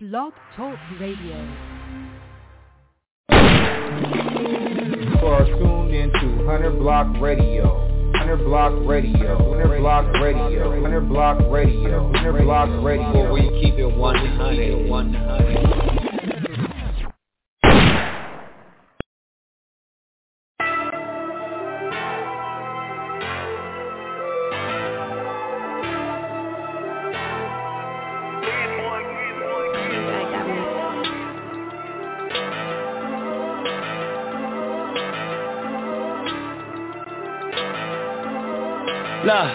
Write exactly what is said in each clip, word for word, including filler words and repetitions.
Blog Talk Radio. You are tuned into one hundred Block Radio. one hundred Block Radio. one hundred Block Radio. one hundred Block Radio. one hundred Block Radio. Where we keep it one hundred. one hundred. Look,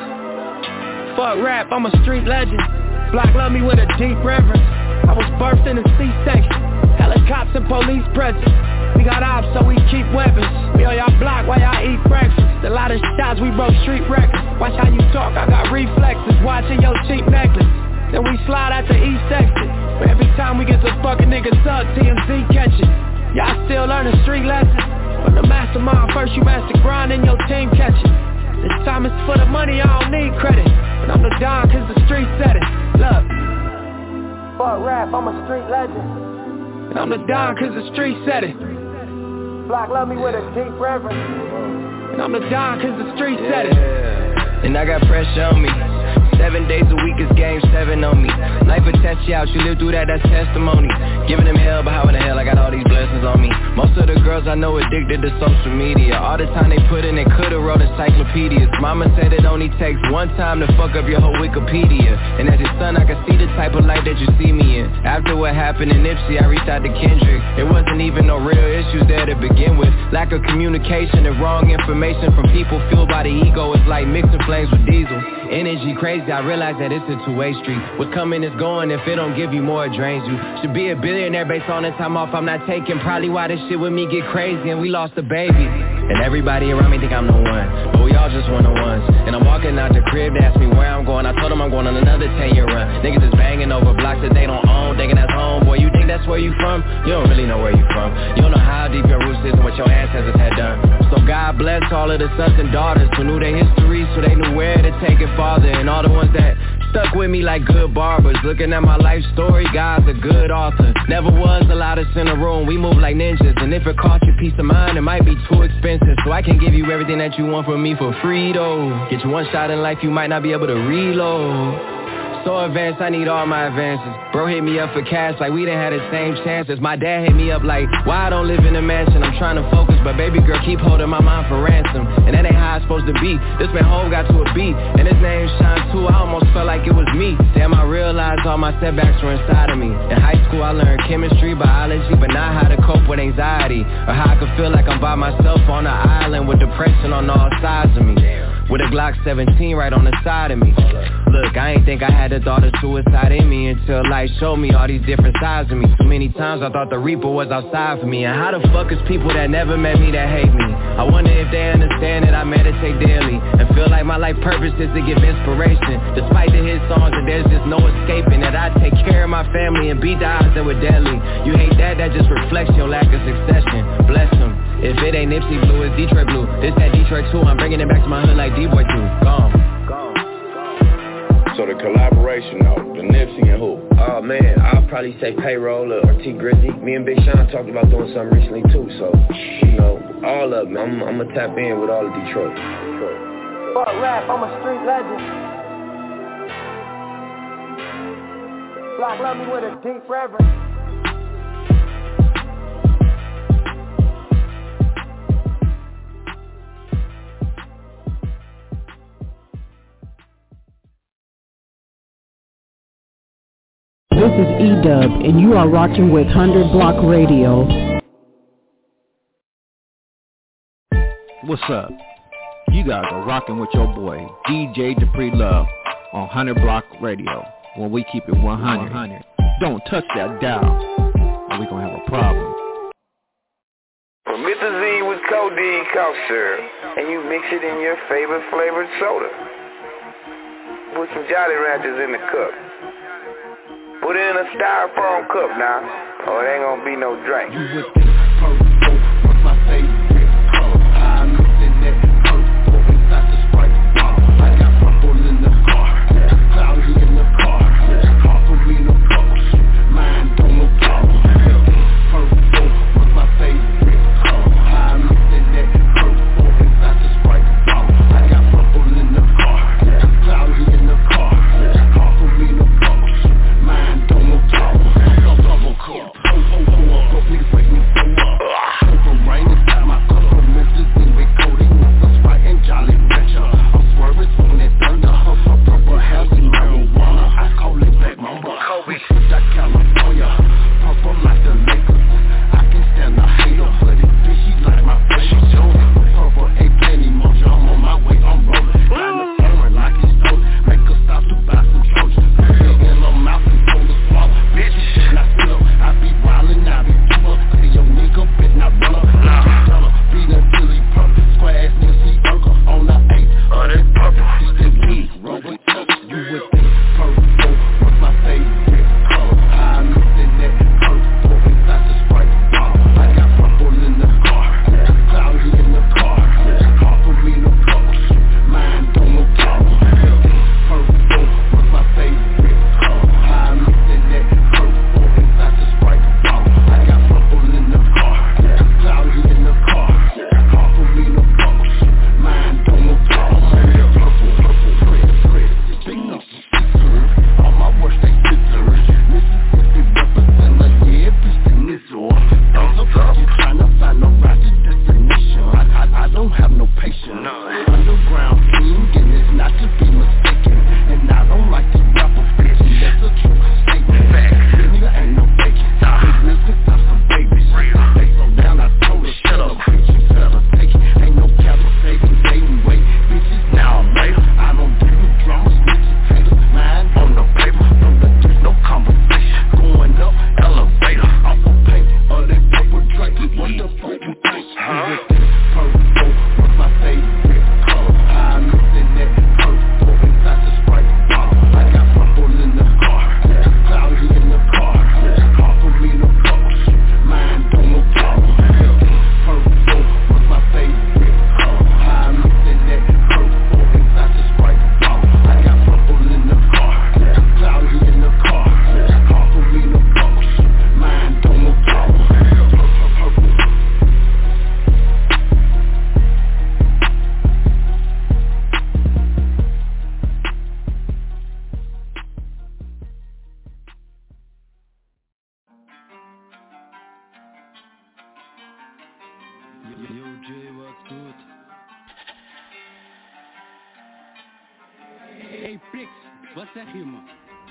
fuck rap, I'm a street legend. Block love me with a deep reverence. I was birthed in a C-section. Helicopters and police presence. We got ops, so we keep weapons. We on y'all block while y'all eat breakfast. A lot of shots, we broke street records. Watch how you talk, I got reflexes. Watching your cheap necklace. Then we slide out the east exit. But every time we get to fucking niggas up, T M Z catch it. Y'all still learning street lessons. From the mastermind, first you master grind and your team catch it. This time it's for the money, I don't need credit. But I'm the Don cause the street said it. Look, fuck rap, I'm a street legend. And I'm the Don cause the street said it. Block love me with a deep reverence. And I'm the Don cause the street yeah. said it. And I got pressure on me. Seven days a week is game seven on me. Life will test you out, you live through that, that's testimony. Giving them hell, but how in the hell I got all these blessings on me? Most of the girls I know addicted to social media. All the time they put in, they could've wrote encyclopedias. Mama said it only takes one time to fuck up your whole Wikipedia. And as your son, I can see the type of life that you see me in. After what happened in Nipsey, I reached out to Kendrick. It wasn't even no real issues there to begin with. Lack of communication and wrong information from people fueled by the ego. It's like mixing flames with diesel. Energy crazy, I realize that it's a two-way street. What's coming is going, if it don't give you more, it drains you. Should be a billionaire based on the time off I'm not taking. Probably why this shit with me get crazy and we lost a baby. And everybody around me think I'm the one, but we all just one-on-ones. And I'm walking out the crib, they ask me where I'm going. I told them I'm going on another ten-year run. Niggas is banging over blocks that they don't own, thinking that's home. Boy, you think that's where you from? You don't really know where you from. You don't know how deep your roots is and what your ancestors had done. So God bless all of the sons and daughters who knew their history, so they knew where to take it farther. And all the ones that stuck with me like good barbers. Looking at my life story, God's a good author. Never was a lot of us in a room, we move like ninjas. And if it costs you peace of mind, it might be too expensive. So I can give you everything that you want from me for free though. Get you one shot in life, you might not be able to reload. So advanced, I need all my advances. Bro hit me up for cash like we didn't have the same chances. My dad hit me up like, why I don't live in a mansion? I'm trying to focus, but baby girl keep holding my mind for ransom. And that ain't how it's supposed to be. This man home got to a beat, and his name Shine too. I almost felt like it was me. Damn, I realized all my setbacks were inside of me. In high school I learned chemistry, biology, but not how to cope with anxiety, or how I could feel like I'm by myself on an island with depression on all sides of me. With a Glock seventeen right on the side of me. Look, I ain't think I had the thought of suicide in me until life showed me all these different sides of me. Too many times I thought the Reaper was outside for me. And how the fuck is people that never met me that hate me? I wonder if they understand that I meditate daily and feel like my life purpose is to give inspiration. Despite the hit songs and there's just no escaping that I take care of my family and beat the odds that were deadly. You hate that, that just reflects your lack of succession. Bless them. If it ain't Nipsey Blue, it's Detroit Blue. This that Detroit too, I'm bringing it back to my hood like D-Boy do. Gone. So the collaboration though, the Nipsey and who? Oh man, I'll probably say Payroll or T Grizzly. Me and Big Sean talked about doing something recently too, so, you know, all of them. I'm, I'm gonna tap in with all of Detroit. Detroit. Fuck rap, I'm a street legend. Block love me with a deep reverence. This is E-Dub, and you are rocking with one hundred Block Radio. What's up? You guys are rocking with your boy, D J Dupree Love, on one hundred Block Radio, when we keep it one hundred. one hundred. Don't touch that dial, or we gonna have a problem. Promethazine with codeine cough syrup, and you mix it in your favorite flavored soda. Put some Jolly Ranchers in the cup. Put it in a styrofoam cup now, or it ain't gonna be no drink. You with this purple, what's my favorite color? I looked in that purple inside the Sprite bottle. I got purple in the car, cloudy in the car. Car for me no color, mine don't. time I'm on ya. Purple like the Lakers. I can stand the hater, but this bitch, she like my favorite show. Purple ain't plenty mojo, I'm on my way, I'm rolling. Got the foreign like it's stolen. Make her stop to buy some Trojans. In her mouth and told her swallow. Bitch, and I still, I be wildin', I be deeper. See your nigga, bitch, not run up. Nah, tell her, beat until he purple. Square ass nigga, see burger on the eight. Oh, that's purple. This is me, roll with us. You would think purple was my favorite color. I looked in that purple inside the Sprite bottle. I got purple in the car, cloudy in the car. Hard for me to fuck, mine don't no problem. Purple was my favorite color. I looked in that purple inside the Sprite bottle. I got purple in the car, cloudy in the car. Hard for me to fuck, mine don't no problem. Purple, purple, red, red, big knuckles, all my work they scissors. Mississippi represent like yeah, bitch the nizzle. Thumbs up, you tryna find a rocket destination. I, I, I don't have no patience. Underground king, and it's not to be mistaken. And I don't like these rappers, bitch, and that's a true statement. Nigga ain't no bacon. Listen, stop some babies. They so down, I told her, shut up, bitch, you better take it. Ain't no capital saving, dating, wait, bitches, now I'm later. I don't do the drama, snitches, haters, mine on the paper. No legit, no conversation. Going up, elevator. Off the paint, or that paper drink. What the fuck you think? Huh? Purple was my favorite color. I looked in that purple inside the Sprite bottle. I got purple in the car, cloudy in the car. Hard for me to fuck, mine don't no problem. Purple was my favorite color. I looked in that purple inside the Sprite bottle. I got purple in the car, cloudy in the car. Hard for me to fuck, mine don't no problem. Purple. Yo Jay, was gut? Hey Flix, was zeg je man?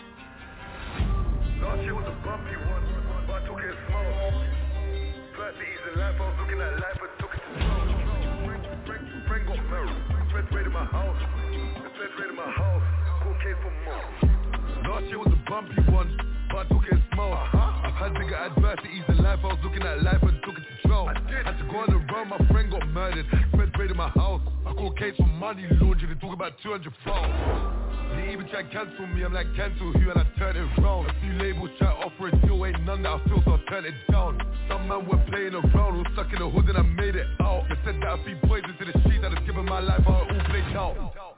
Last year was a bumpy one, but I took it slow. Tried to ease the life, I was looking at life and took it to slow. Frank, Frank, Frank got married, Feds raided my house, the Feds raided my house, court case for more. Last year was a bumpy one, but I took it slow. I've had bigger adversities in life, I was looking at life and took it to slow. Had to go on the road, my friend got murdered, Feds raided my house, I caught a case for money laundering, they talk about two hundred phones. They even try to cancel me, I'm like cancel who, and I turn it round. A few labels try to offer it, still ain't none that I feel, so I turn it down. Some man were playing around, was stuck in the hood and I made it out. They said that I feed poison to the streets, I'd have given my life, how it all played out.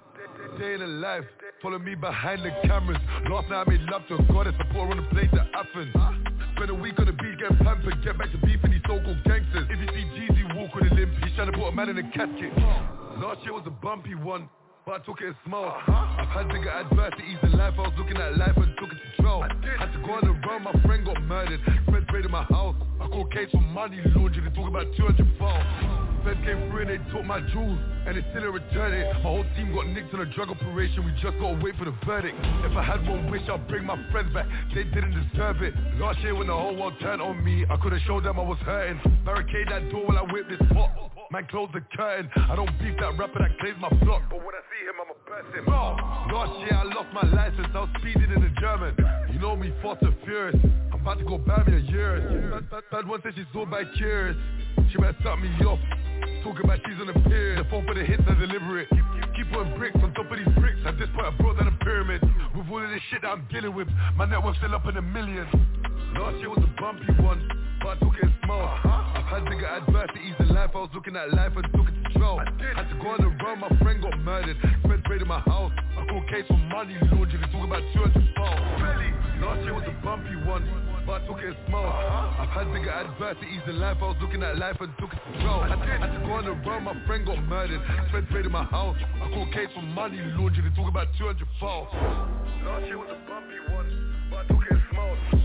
Day in the life, follow me behind the cameras. Last night I made love to a goddess, I put her on a plane to Athens. Spent a week on the beach getting pampered, get back to beefing these so-called gangsters. If you see Jeezy walk with a limp, he's trying to put a man in a casket. Last year was a bumpy one, but I took it small. I've had bigger adversities in life, I was looking at life and took it to control. Had to go on the road, my friend got murdered, Feds raided my house, I caught a case for money laundering, they talk about two hundred phones. Feds came through and they took my jewels, and they still didn't return it. My whole team got nicked on a drug operation, we just gotta wait for the verdict. If I had one wish, I'd bring my friends back, they didn't deserve it. Last year when the whole world turned on me, I could've showed them I was hurting. Barricade that door while I whip this pot, man close the curtain. I don't beef that rapper that claims my block, but when I see him I'ma burst him. No, last year I lost my license, I was speeding in the German. You know me, fast and furious, I'm about to go bad me a years. Bad, bad, bad one said she's so by curious, she better start me off, talking about she's on the pier. The phone for the hits, I deliver it. Keep, keep, keep putting bricks on top of these bricks, at this point I brought down a pyramid. With all of this shit that I'm dealing with, my network's still up in the millions. Last year was a bumpy one, but I took it small. I've had bigger adversities in life, I was looking at life and took it to control. Had to go on the road, my friend got murdered, Feds raided my house, I caught a case for money laundering, they talk about two hundred phones. Last year was a bumpy one, but I took it small. I've had bigger adversities in life, I was looking at life and took it to control. Had to go on the road, my friend got murdered, Feds raided my house, I caught a case for money laundering, they talk about two hundred phones. Last year was a bumpy one, but I took it small.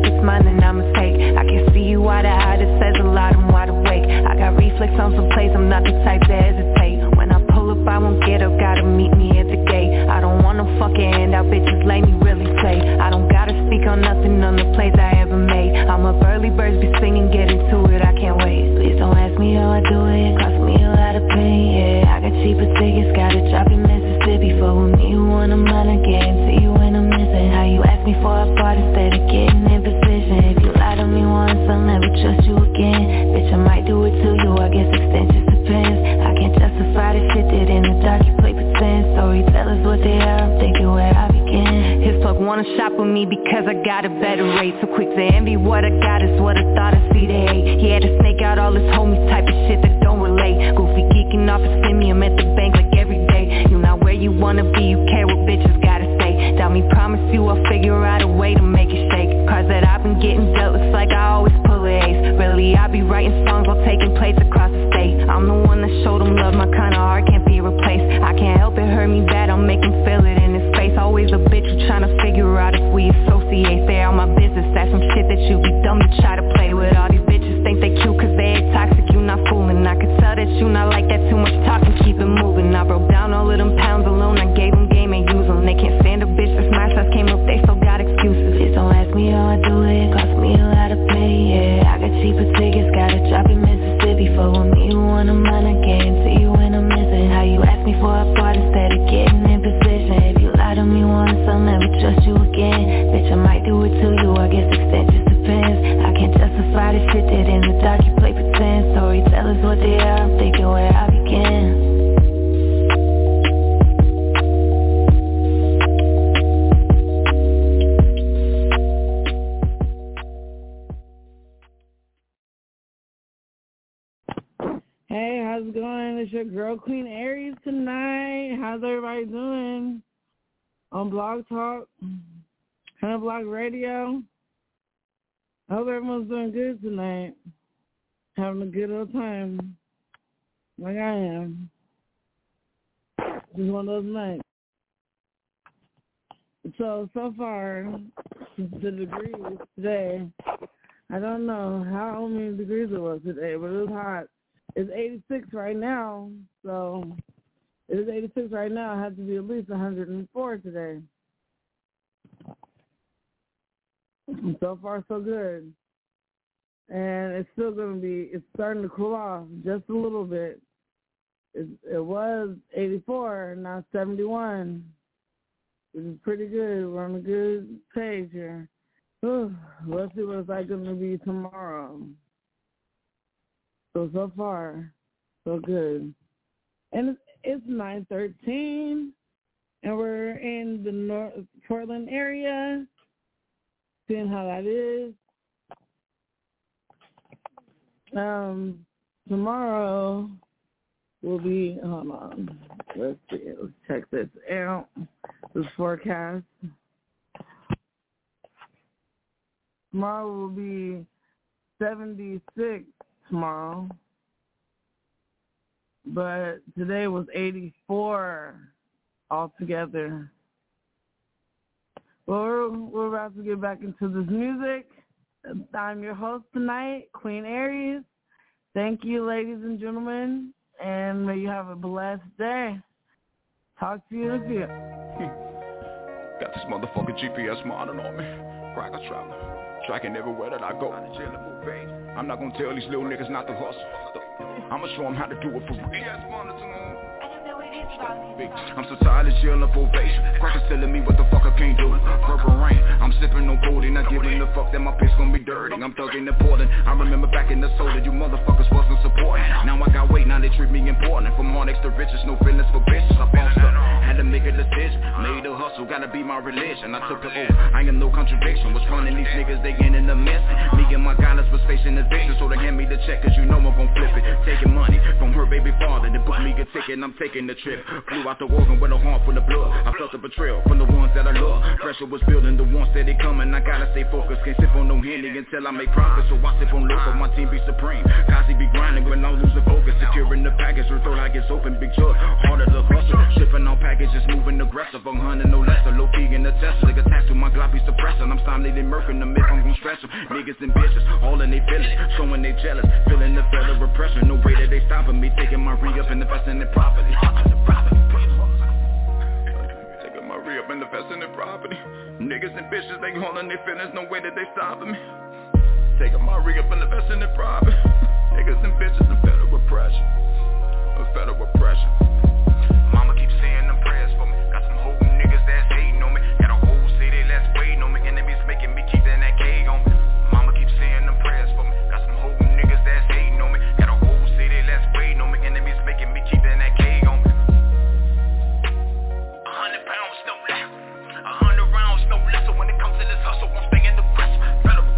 it's mine, then I'ma take. I can see you wide eyed, it says a lot, I'm wide awake. I got reflex on some plays, I'm not the type to hesitate. When I pull up, I won't get up, gotta meet me at the gate. I don't want no fucking handout, bitches, let me really play. I don't gotta speak on nothing on the plays I ever made. I'm up early, birds be singing, get into it, I can't wait. Please don't ask me how I do it, it cost me a lot of pain, yeah. I got cheaper tickets, gotta drop in Mississippi. For with me, you want a mine, I guarantee you when I'm missing. How you ask me for a part instead of getting in position. If you lie to me once, I'll never trust you again. Bitch, I might do it to you, I guess extensions depends. I can't justify the shit that in the dark you play pretend. Storytellers what they are, I'm thinking where I begin. His plug wanna shop with me because I got a better rate. So quick to envy what I got is what I thought I see they hate. He had to snake out all his homies, type of shit that don't relate. Goofy geeking off a simium at the bank like every day. You not where you wanna be, you care what bitches gotta say. Doubt me, promise you I'll figure out a way to make it shake. Cards that I've been getting dealt, looks like I always pull an ace. Really, I be writing songs while taking plays across the state. I'm the one that showed him love, my kinda heart can't be replaced. I can't help it, hurt me bad, I'll make him feel it in his face. Always a bitch who tryna figure out if we associate. Stay out my business, that's some shit that you be dumb to try to play with. All these bitches think they cute cause they ain't toxic, you not fooling. I could tell that you not like that, too much talking, keep it moving. I broke down all of them pounds alone, I gave them game and use them. They can't stand a bitch that's my size, came up, they still got excuses. Just don't ask me how I do it, it cost me a lot of pain, yeah. I got cheaper tickets, gotta drop in Mississippi. For with me, you want a mine, I guarantee you when I'm missing. How you ask me for a part instead of getting in position. If you lie to me once, I'll never trust you again. Bitch, I might do it to you, I guess extent just depends. I can't justify the shit that in the dark you play pretend. Storytellers what they are, I'm thinking where I begin. Hey, how's it going? It's your girl Queen Aries tonight. How's everybody doing? On Blog Talk, Hunter Block Radio. I hope everyone's doing good tonight. Having a good old time. Like I am. Just one of those nights. So, so far, the degrees today, I don't know how many degrees it was today, but it was hot. It's eighty-six right now, so it is eighty-six right now. It has to be at least one hundred four today. So far, so good. And it's still going to be, it's starting to cool off just a little bit. It, it was eighty-four, now seventy-one. Which is pretty good. We're on a good page here. Whew, let's see what it's like going to be tomorrow. So, so far, so good. And it's, it's nine thirteen, and we're in the North Portland area, seeing how that is. Um, tomorrow will be, hold on, let's see, let's check this out, this forecast. Tomorrow will be seventy-six. Tomorrow, but today was eighty-four altogether. Well, we're, we're about to get back into this music. I'm your host tonight, Queen Aries. Thank you, ladies and gentlemen, and may you have a blessed day. Talk to you in a few. Got this motherfucking G P S modern on me. Rocket traveler. Tracking everywhere that I go. I'm not gonna tell these little niggas not to hustle. I'ma show them how to do it for real. I'm so tired of chillin' up ovation. Crackers telling me what the fuck I can't do. Purple rain, I'm sipping on codeine, not giving a fuck that my piss gon' be dirty. I'm thugging and Portland. I remember back in the soda, you motherfuckers wasn't supporting. Now I got weight, now they treat me important. From Onyx to riches, no feelings for bitches. I bounced up, had to make a decision. Made a hustle, gotta be my religion. I took it over, I ain't no contradiction. Was running these niggas, they getting the mess. Me and my goddess was facing eviction, so they hand me the check, cause you know I'm gon' flip it. Taking money from her baby father, then book me a ticket, I'm taking the trip. Flew out the organ with a heart full of blood. I felt the betrayal from the ones that I love. Pressure was building, the ones that they coming. I gotta stay focused, can't sip on no Henny until I make profit. So I sip on local, my team be supreme. Kazi be grinding when I'm losing focus. Securing the package, her throat like it's open, big jug. Harder to hustle, shipping on package niggas just moving aggressive. one hundred no lesser, low key in the Tesla. Nigga attached to my gloppy suppressor. I'm silently murking them if I'm gon' stress them. Niggas and bitches, all in they feelings, showing they jealous, feeling the federal repression. No way that they stopping me, taking my re-up and investing in property. Taking my re-up and investing in property. Niggas and bitches, they holding their feelings, no way that they stopping me. Taking my re-up and investing in property. Niggas and bitches and federal repression. A federal repression. Mama keeps saying them prayers for me. Got some whole niggas that's hating on me. Got a whole city that's waiting on me. Enemies making me keep that cake on me. Mama keeps saying them prayers for me. Got some whole niggas that's hating on me. Got a whole city that's waiting on me. Enemies making me keep that cake on me. A hundred pounds, no less. A hundred rounds, no less. So when it comes to this hustle, won't stay in the press. Federal.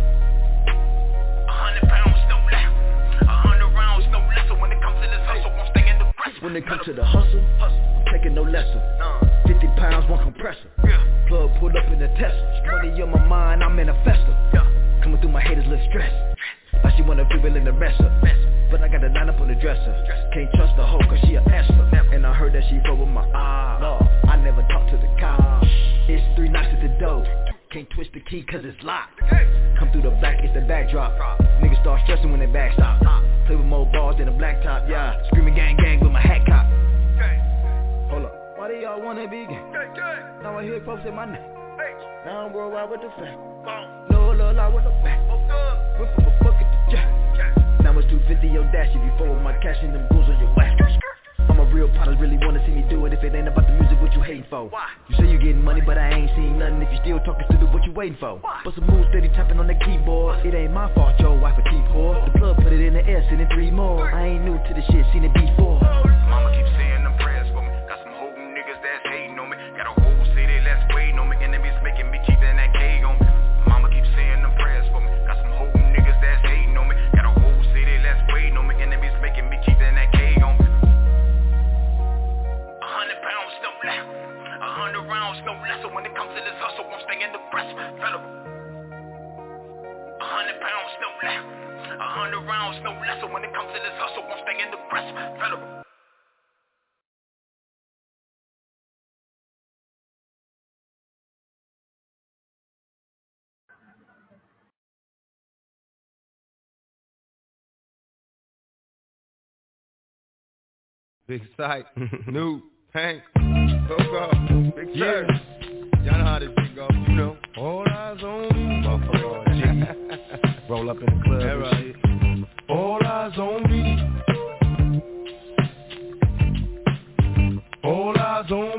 A hundred pounds, no less. A hundred rounds, no less. So when it comes to this hustle, won't stay in the press. When it comes to the hustle, I'm taking no lesser. Fifty pounds, one compressor. Plug pulled up in the Tesla. Money on my mind, I'm in a festa. Coming through my haters, little stress. Now she wanna feel in the rest up. But I got a line up on the dresser. Can't trust the hoe cause she a Esther. And I heard that she fuck with my ah. No, I never talk to the cop. It's three knocks at the door. Can't twist the key cause it's locked. Come through the back, it's the backdrop. Niggas start stressing when they backstop. Play with more balls than a blacktop, yeah. Screaming gang gang with my hat cop. Hold up, why do y'all wanna be gang? Now I hear folks in my name. Now I'm worldwide with the fact. Low, low, low with the back. Whip up a bucket to jack. Now it's two fifty your dash if you follow my cash and them goons on your whack. I'm a real potter, really wanna see me do it. If it ain't about the music, what you hating for? You say you getting money, but I ain't seen nothing. If you still talking stupid, what you waiting for? But some moves steady tapping on the keyboard. It ain't my fault, your wife a T four. The plug put it in the air, sending three more. I ain't new to the shit, seen it before. Mama keeps saying them prayers for me. Got some whole niggas that's hating on me. Got a whole city that's waiting on me. Enemies making me keep that cake on me. Mama keeps saying them prayers for me. Got some whole niggas that's hating on me. Got a whole city that's waiting on me. Enemies making me keep that cake on me. A hundred pounds, no less. A hundred rounds, no less. So when it comes to this hustle, won't stay in the press. Federal. A hundred pounds, no less. A hundred rounds, no less. So when it comes to this hustle, won't stay in the press. Federal. Big Sight, New, Hank, Coco, Big Sir. Y'all know how this shit go, you know. All eyes on me. Buffalo, G. Roll up in the club. That right. All eyes on me. All eyes on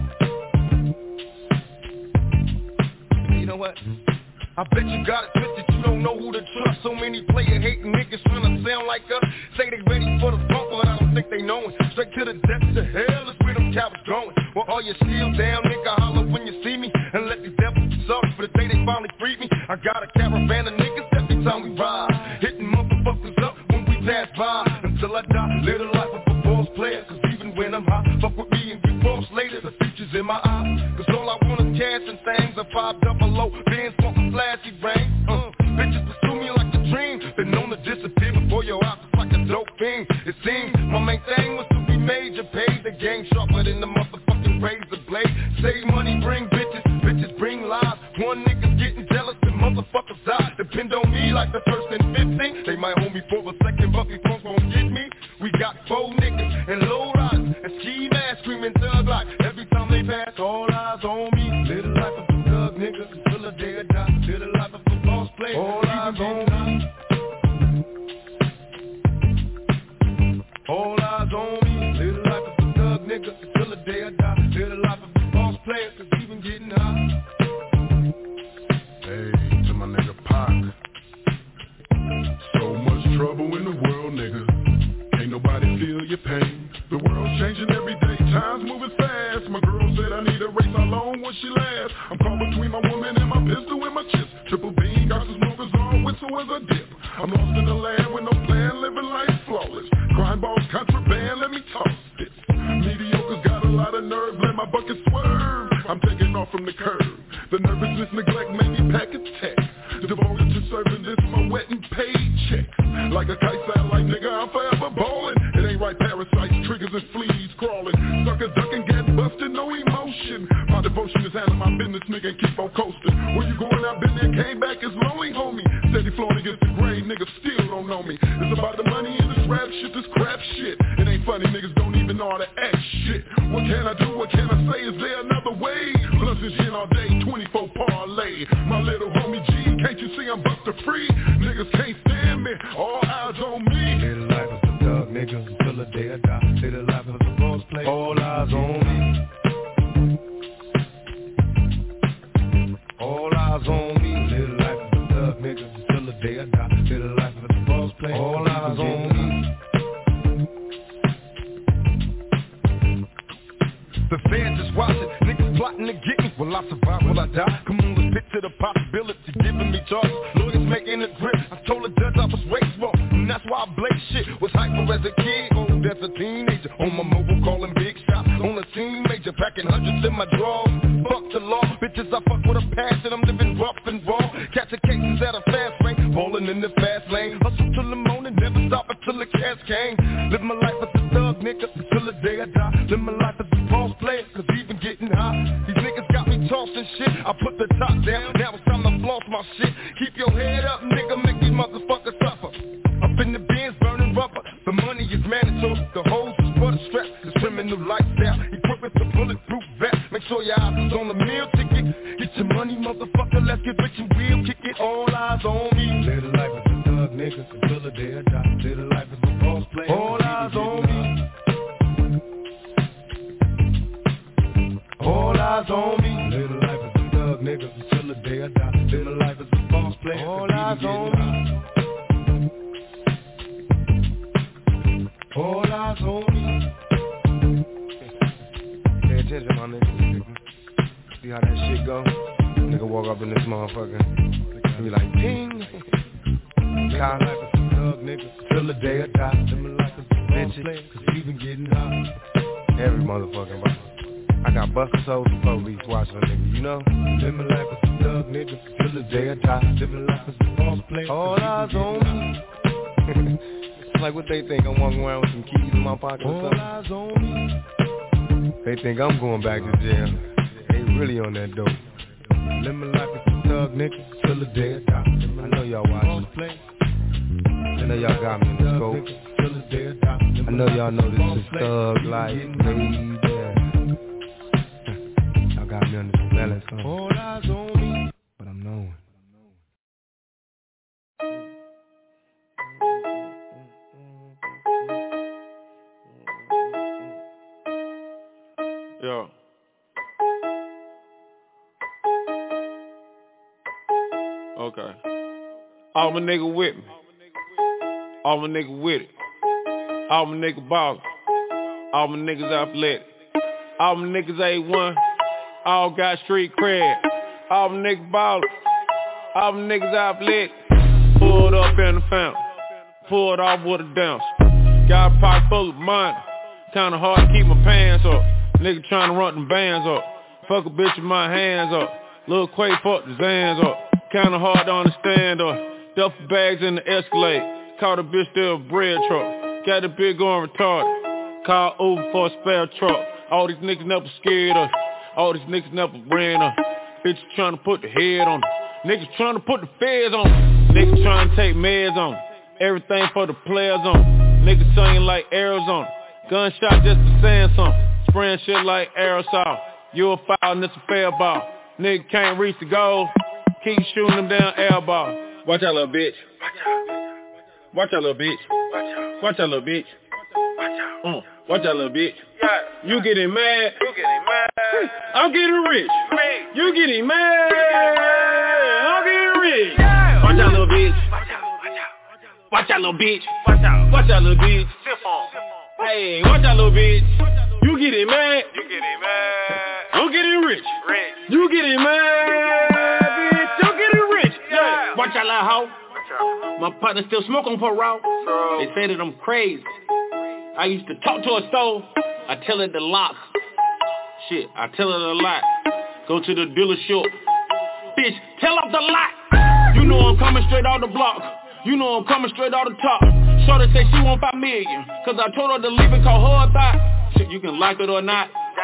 me. You know what? I bet you got it twisted, you don't know who to trust. So many player hating niggas tryna sound like us. Say they ready for the bump, but I don't think they know it. Straight to the depths of hell is where them cowards going. Well, all you still down, nigga, holler when you see me. And let these devils suck for the day they finally freed me. I got a caravan of niggas every time we ride. Hitting motherfuckers up when we pass by. Until I die, live the life of a boss player. Cause even when I'm high, fuck with me and get false later. The future's in my eyes. Cause all I want is cash and things. A five double low, bands smoking flashy brain. Uh, bitches pursue me like a dream. Been known to disappear before your eyes, it's like a dope thing. It seems my main thing was to be major, paid the game sharper than the motherfucking razor blade. Save money, bring bitches, bitches bring lies. One nigga's getting jealous and motherfuckers die. Depend on me like the first and fifteen. They might hold me for a second, but these folks won't get me. We got four niggas and low riders and ski masks screaming thug like every time they pass. All eyes on me. Live the life of a thug nigga until the day I die. Live the life of a boss player. All eyes on me. All eyes on me. Live the life of a thug nigga until the day I die. Live the life of a boss player, cause even getting high. Hey, to my nigga Pac. So much trouble in the world, nigga. Ain't nobody feel your pain. The world's changing every day, time's moving fast. My girl said I need a race, how long will she last? I'm caught between my woman and my pistol and my chips. Triple beam, got some smokers on, whistle as I dip. I'm lost in the land with no plan, living life flawless. Crime balls, contraband, let me toss this. Mediocre's got a lot of nerve, let my bucket swerve. I'm taking off from the curb. The nervousness, neglect, made me pack a tech. Devoted to serving this, my wet and paid check. Like a kite satellite, nigga, I'm forever ballin'. It ain't right, parasites, triggers and fleas crawling. Sucker ducking, get busted. came back as lonely, homie. Said he flown against the grave, niggas still don't know me. It's about the money and this rap shit, this crap shit. It ain't funny, niggas don't even know how to act shit. What can I do, what can I say, is there another way? Plus this shit all day, twenty-four parlay. My little homie G, can't you see I'm buster free? Niggas can't stand me, all eyes on me. Live the life of a thug nigga until the day I die. Live the life of a boss play, all eyes on me. All eyes on me. Live the life of a thug nigga until the day I die. Live the life of a boss play, all eyes on me. The fans is watching, niggas plotting to get me. Will I survive, will I die? Come on, let's picture the possibility, giving me charges. Lawyers making a grip, I told the judge I was wasteful, and that's why I blaze shit. Was hyper as a kid, old as a teenager. On my mobile calling big shots, on a team major. Packing hundreds in my drawers, fuck the law. Bitches I fuck with a passion, I'm living rough and raw. Catching cases at a fast rate, falling in the fast lane. Hustle till the morning, never stop until the cash came. Live my life as a thug nigga, until the day I die. Live my life as a boss player, cause even getting high. These niggas got me tossing shit, I put the top down. Now it's time to floss my shit. Keep your head up, nigga, make these motherfuckers suffer. Up in the bins, burning rubber. The money is mandatory, the hoes is for the strap. This criminal lifestyle, equipped with the bulletproof vest. Make sure your eyes is on the meal ticket. Get your money, motherfucker, let's get rich and real. Kick it, all eyes on me. Live the life as a thug nigga, until the day I die. Live the life as a boss player, all eyes on me. All eyes on me. Live the life as a thug nigga until the day I die. Live my life as a boss player. All eyes on me. All eyes on me. Pay attention, my nigga. See how that shit go? Nigga walk up in this motherfucker and be like, ping. Live life as a thug nigga till the day I die. Live my life as a boss player, cause we been getting high. Every motherfucking body. I got busted souls and police watching a nigga, you know? Live my life as a thug nigga till the day I die. Live my life as a boss player. All eyes on me. It's like what they think, I'm walking around with some keys in my pocket or something. All eyes on me. They think I'm going back to jail. They really on that dope. Live my life as a thug nigga till the day I die. I know y'all watching. I know y'all got me in the scope. I know y'all know this is thug life, baby. Got me on the balance on. All eyes on me, but I'm knowing. Yo. Okay. All my nigga with me. All my nigga with it. All my nigga ballin'. All my niggas athletic. All my niggas A one. All got street cred. All them niggas ballin'. All them niggas athletic. Pulled up in the fountain. Pulled off with a dance. Got a pocket full of money. Kinda hard to keep my pants up. Nigga tryna run them bands up. Fuck a bitch with my hands up. Lil' Quay fuck the Zans up. Kinda hard to understand up. Duffel bags in the Escalade. Caught a bitch there a bread truck. Got the bitch going retarded. Call Uber for a spare truck. All these niggas never scared us. All these niggas never ran up. Bitches tryna put the head on them. Niggas tryna put the feds on them. Niggas tryna take meds on them. Everything for the players on them. Niggas singing like Arizona. Gunshot just to saying something. Spraying shit like aerosol. You a foul and it's a fair ball. Nigga can't reach the goal. Keep shooting them down air ball. Watch out, little bitch. Watch out, little bitch. Watch out, little bitch. Mm. Watch out, little bitch. You getting mad. You getting mad. I'm getting rich. You getting mad. I'm getting rich. Watch out, little bitch. Watch out, little bitch. Watch out. Watch out, little bitch. Hey, watch out, little bitch. You getting mad. You getting mad. I'm getting rich. Rich. You getting mad, bitch. You getting rich. Yeah. Watch out, little hoe. My partner still smoke on parole. They say that I'm crazy. I used to talk to a stove. I tell it the lock. Shit, I tell it a lot. Go to the dealership. Bitch, tell off the lot. You know I'm coming straight out the block. You know I'm coming straight out the top. Shorty say she want five million. Cause I told her to leave it, call her a thought. Shit, you can like it or not.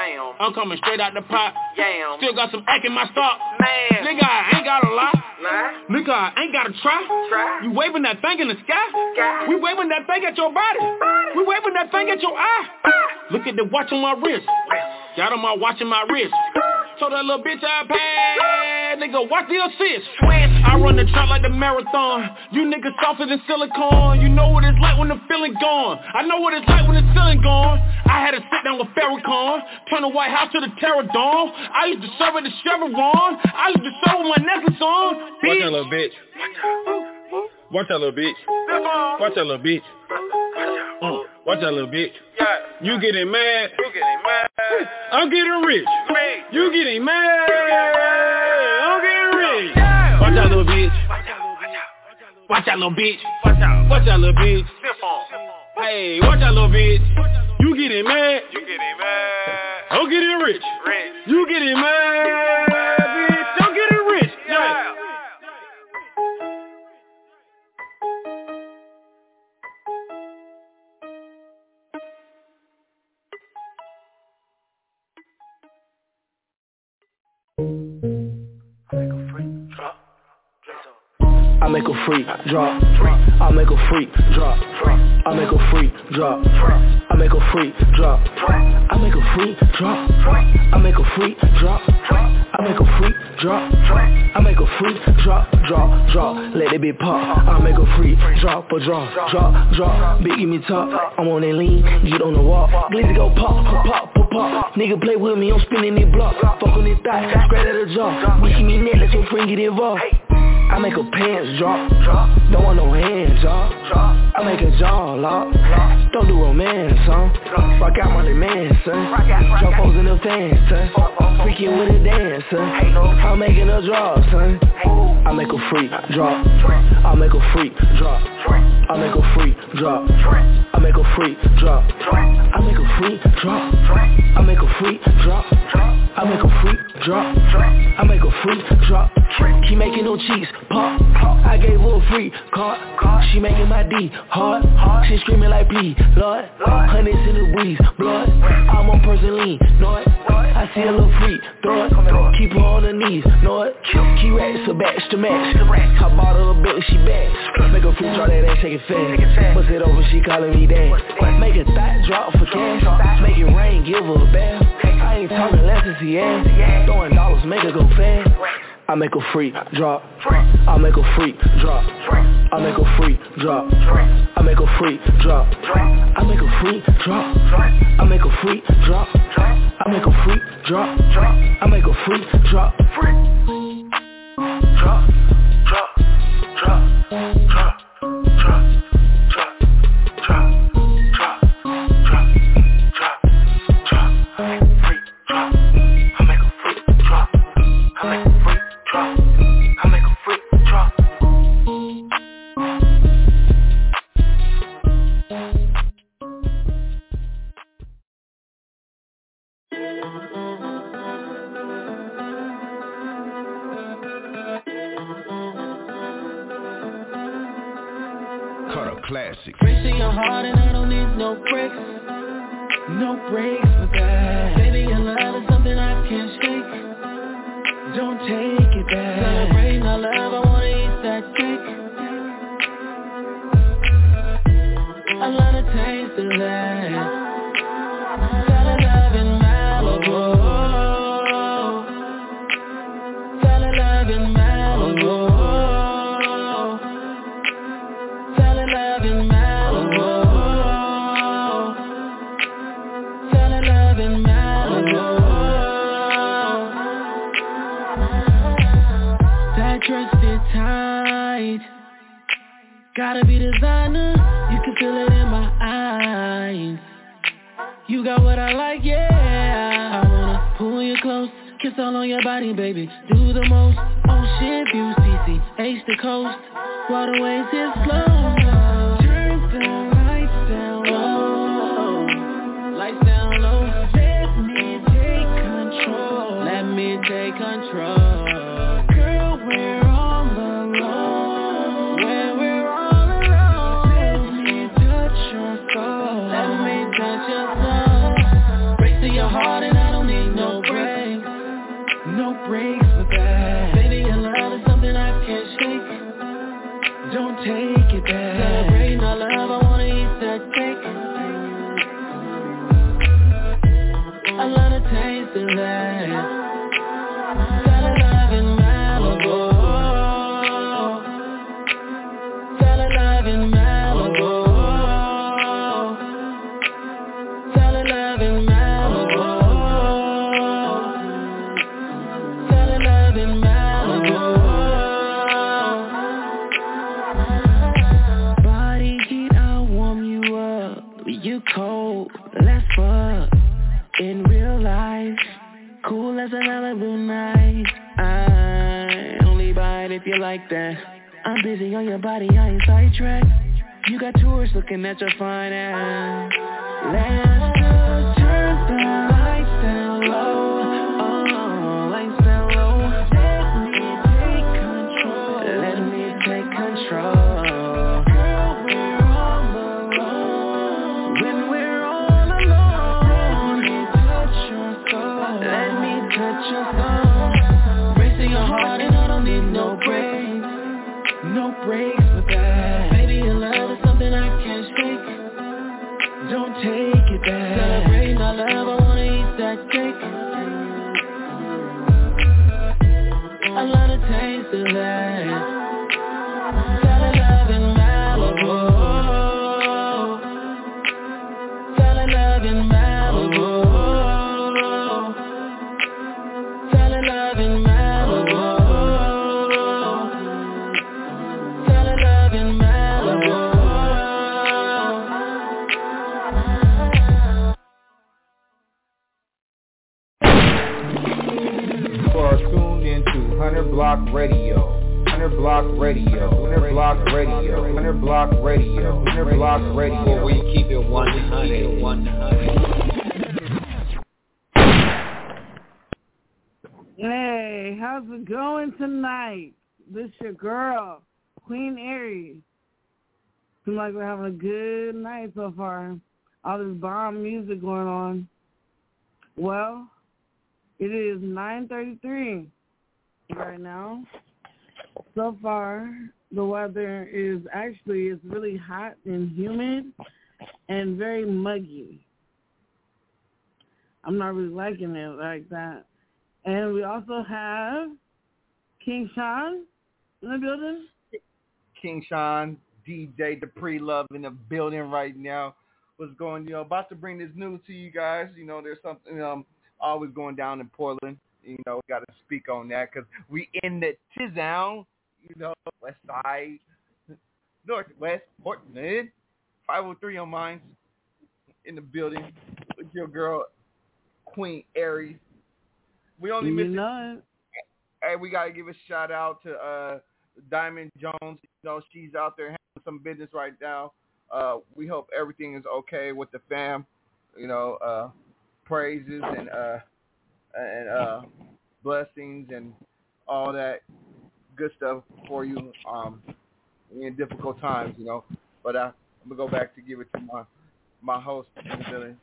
Bam. I'm coming straight out the pot. Yam. Still got some act in my sock. Man. Nigga, I ain't gotta lie. Nah. Nigga, I ain't gotta try. Try. You waving that thing in the sky. Sky. We waving that thing at your body. Body. We waving that thing at your eye. Body. Look at the watch on my wrist. Got on my watch on my wrist. Told that little bitch I paid. Nigga, watch the assist. I run the track like the marathon. You niggas softer than silicone. You know what it's like when the feeling gone. I know what it's like when the ceiling gone. I had to sit down with Farrakhan. Turn the White House to the Terror Dome. I used to serve at the Chevron. I used to serve with my necklace on. Bitch. Watch that little bitch. Watch that little bitch. Watch that little bitch. Mm. Watch that little bitch. You getting mad. You getting mad. I'm getting rich. Rich. You getting mad. I'm getting rich. Watch that little bitch. Watch that little bitch. Watch out. Watch that little bitch. Sip on. Hey, watch that little bitch. You getting mad. You getting mad. I'm getting rich. Rich. You getting mad, bitch. I'm getting rich. Yeah. I make a freak drop. I make a freak drop. I make a freak drop. I make a freak drop. I make a freak drop. I make a freak drop. I make a freak drop. I make a freak drop, drop, drop. Let it be pop. I make a freak drop or drop, drop, drop. Big give me top. I'm on that lean, get on the walk. Glizzy go pop, pop, pop, pop, pop. Nigga play with me, I'm spinning it block. Fuck on this thigh, scratch at the jaw. Bitch give me net, let your friend get involved. I make her pants drop, don't want no hands, y'all. I make her jaw lock, don't do romance, huh? Rock out my man, son. Jump hoes in the fans, son. Freaking with a dance, son. I'm making her draw, son. I make a freak drop. I make a freak drop. I make a freak drop. I make a freak drop. I make a freak drop. I make a freak drop. I make a freak drop. I make a freak drop. Keep making no cheeks pop. I gave her a free card. She making my D hard. She screaming like please, Lord. Hundreds in the breeze, blood. I'm on person lean, know it. I see a little free, throw it. Keep her on her knees, know it. Key racks, a batch to match. I bought her a bill, she back. Make a free draw that ain't shake it fast. Bust it over, she calling me dad. Make a thigh drop for cash. Make it rain, give her a bath. I ain't talking less as he ass. Throwing dollars, make her go fast. I make a freak drop. I make a freak drop. I make a freak drop. I make a freak drop. I make a freak drop. I make a freak drop. I make a freak drop. I make a freak drop. Drop, drop, drop, drop, drop, drop, drop, drop, drop, drop, drop. I make a freak drop. I make a freak drop. I make a freak drop. I make a freak drop. Cut a classic. Racing your heart and I don't need no brakes. No brakes for that. Baby, your love is something I can't shake. Don't take it back. Celebrating our love, I wanna eat that cake. I love the taste of that. Fell in love in Malibu. Fell in love in Malibu. Fell in love in Malibu. Fell in love in Malibu. That dress fit tight. Gotta be designer. You can feel it in my eyes. You got what I like, yeah. I wanna pull you close, kiss all on your body, baby. Do the most. Oh shit, view C C, H the coast. Waterways is slow. Turn down, lights down low. Lights down low. Let me take control. Let me take control. Girl, we're all alone. Where we're all alone. Let me touch your soul. Let me touch your soul. Race to your heart and I don't of that. Fell in love in Malibu. Fell in love in Malibu. Fell in love in Malibu. Fell in love in Malibu. Body heat, I'll warm you up. You cold, let's fuck. In real life, cool as a Malibu night. I only buy it if you like that. I'm busy on your body, I ain't sidetracked. You got tourists looking at your fine ass. Let's just turn the lights down low. Oh, lights down low. Let me take control. Let me take control. Girl, we're all alone. When we're all alone, let me touch your soul. Let me touch your soul. Racing your heart and I don't need no brakes. No breaks with that. Baby, your love is something I can't shake. Don't take it back. Celebrate my love, I wanna eat that cake. I love the taste of that. Fell in love in Malibu. Fell in love in Malibu. Fell in love in Malibu. Fell in love in Malibu. You are tuned into one hundred Block Radio. one hundred Block Radio. one hundred Block Radio. one hundred Block Radio. one hundred Block Radio. Where we keep it one hundred. one hundred. Hey, how's it going tonight? This your girl, Queen Aries. Seems like we're having a good night so far. All this bomb music going on. Well, it is nine thirty-three right now. So far, the weather is actually, it's really hot and humid and very muggy. I'm not really liking it like that. And we also have King Sean in the building. King Sean, D J Dupree Love in the building right now. What's going, you know, about to bring this news to you guys. You know, there's something um always going down in Portland. You know, we got to speak on that because we in the T-Zone, you know, west side, northwest, Portland, five oh three on mine, in the building with your girl, Queen Aries. We only You missed know it. Hey, we got to give a shout out to uh, Diamond Jones. You know, she's out there handling some business right now. Uh, we hope everything is okay with the fam. You know, uh, praises and uh, and uh, blessings and all that good stuff for you um, in difficult times, you know. But uh, I'm going to go back to give it to my, my host in the building.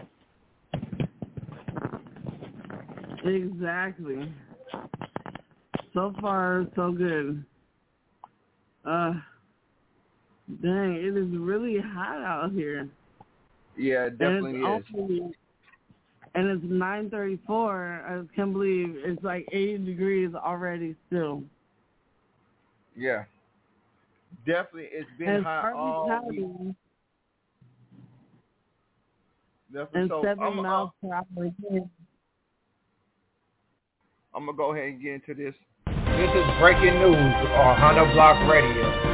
Exactly. So far, so good. Uh, dang, it is really hot out here. Yeah, it definitely and is. Also, and it's nine thirty-four. I just can't believe it's like eighty degrees already still. Yeah. Definitely, it's been and hot all cloudy. week. Definitely. And so seven I'm, miles uh, per hour. I'm going to go ahead and get into this. This is breaking news on one hundred Block Radio.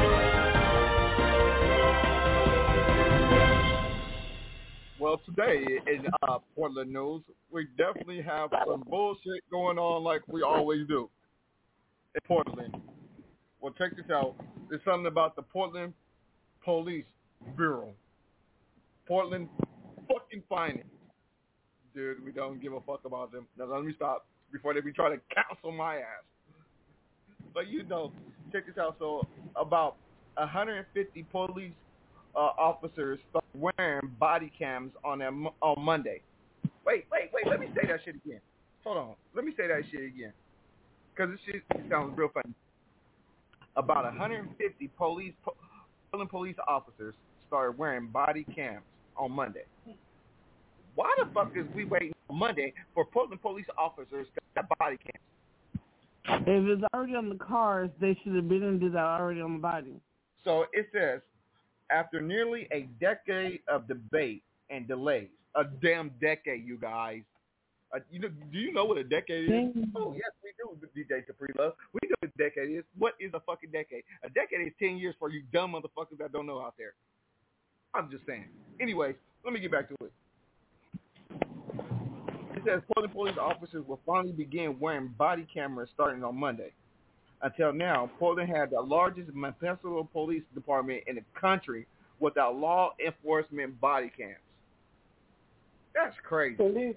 Well, today in uh, Portland news, we definitely have some bullshit going on like we always do in Portland. Well, check this out. There's something about the Portland Police Bureau. Portland fucking finest. Dude, we don't give a fuck about them. Now, let me stop before they be trying to cancel my ass. But, you know, check this out. So, about one hundred fifty police uh, officers start wearing body cams on them on Monday. Wait, wait, wait. Let me say that shit again. Hold on. Let me say that shit again. Because this shit sounds real funny. About one hundred fifty police Portland police officers started wearing body cams on Monday. Why the fuck is we waiting Monday for Portland police officers to have body cams. If it's already on the cars, they should have been and did that already on the body. So it says, after nearly a decade of debate and delays, a damn decade, you guys. Uh, you know, do you know what a decade is? Mm-hmm. Oh, yes, we do, D J Dupree Love. We know what a decade is. What is a fucking decade? A decade is ten years for you dumb motherfuckers that don't know out there. I'm just saying. Anyways, let me get back to it. It says Portland police officers will finally begin wearing body cameras starting on Monday. Until now, Portland had the largest municipal police department in the country without law enforcement body cams. That's crazy.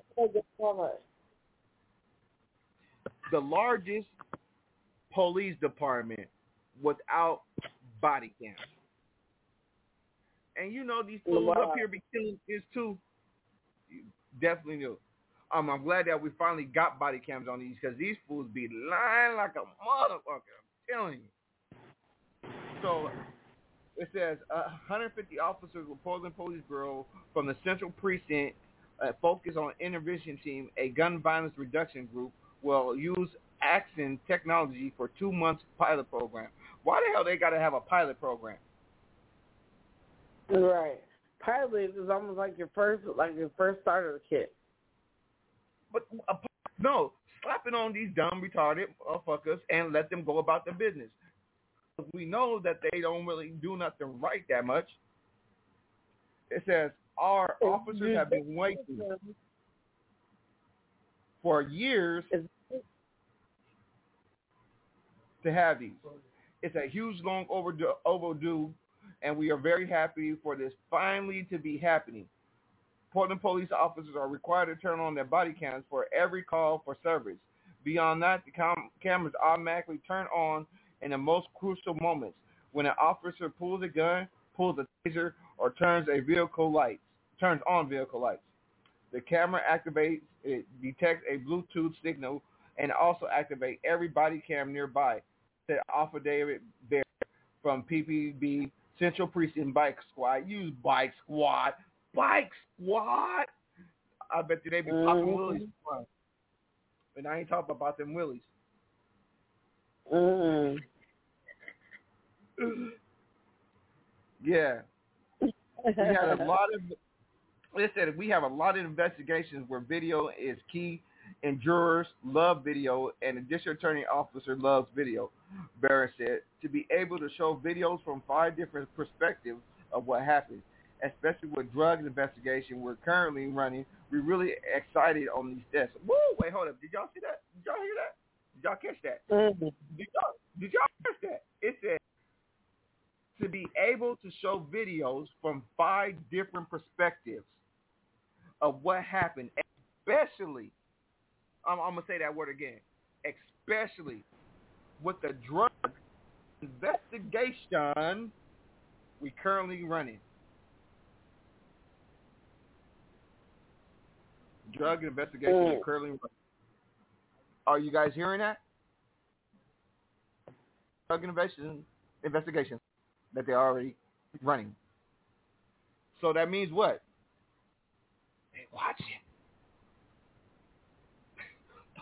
The largest police department without body cams. And you know these fools wow. up here be killing this too. You definitely knew. Um, I'm glad that we finally got body cams on these because these fools be lying like a motherfucker. I'm telling you. So it says uh, one hundred fifty officers with Portland Police Bureau from the Central Precinct uh, focus on intervention team, a gun violence reduction group, will use Axon technology for two months pilot program. Why the hell they got to have a pilot program? Right. Pilot is almost like your first, like your first starter kit. But uh, no, slap it on these dumb, retarded motherfuckers and let them go about their business. We know that they don't really do nothing right that much. It says our officers have been waiting for years to have these. It's a huge, long overdue, overdue, and we are very happy for this finally to be happening. Portland police officers are required to turn on their body cams for every call for service. Beyond that, the cam- cameras automatically turn on in the most crucial moments when an officer pulls a gun, pulls a taser, or turns a vehicle lights, turns on vehicle lights. The camera activates, it detects a Bluetooth signal, and also activates every body cam nearby. Said Officer David Bear from P P B Central Precinct Bike Squad. Use Bike Squad. Bike Squad. I bet you they be popping mm-hmm. willies. And I ain't talking about them willies. Mm. Yeah. We had a lot of, they said we have a lot of investigations where video is key and jurors love video and the district attorney officer loves video, Barron said. To be able to show videos from five different perspectives of what happened, especially with drugs investigation we're currently running, we're really excited on these tests. Woo! Wait, hold up. Did y'all see that? Did y'all hear that? Did y'all catch that? Mm-hmm. Did y'all, did y'all catch that? It said to be able to show videos from five different perspectives of what happened, especially, I'm, I'm going to say that word again, especially with the drug investigation we currently running. Drug investigation mm. is currently running. Are you guys hearing that? Drug investigation, investigation that they're already running. So that means what? They watch it. The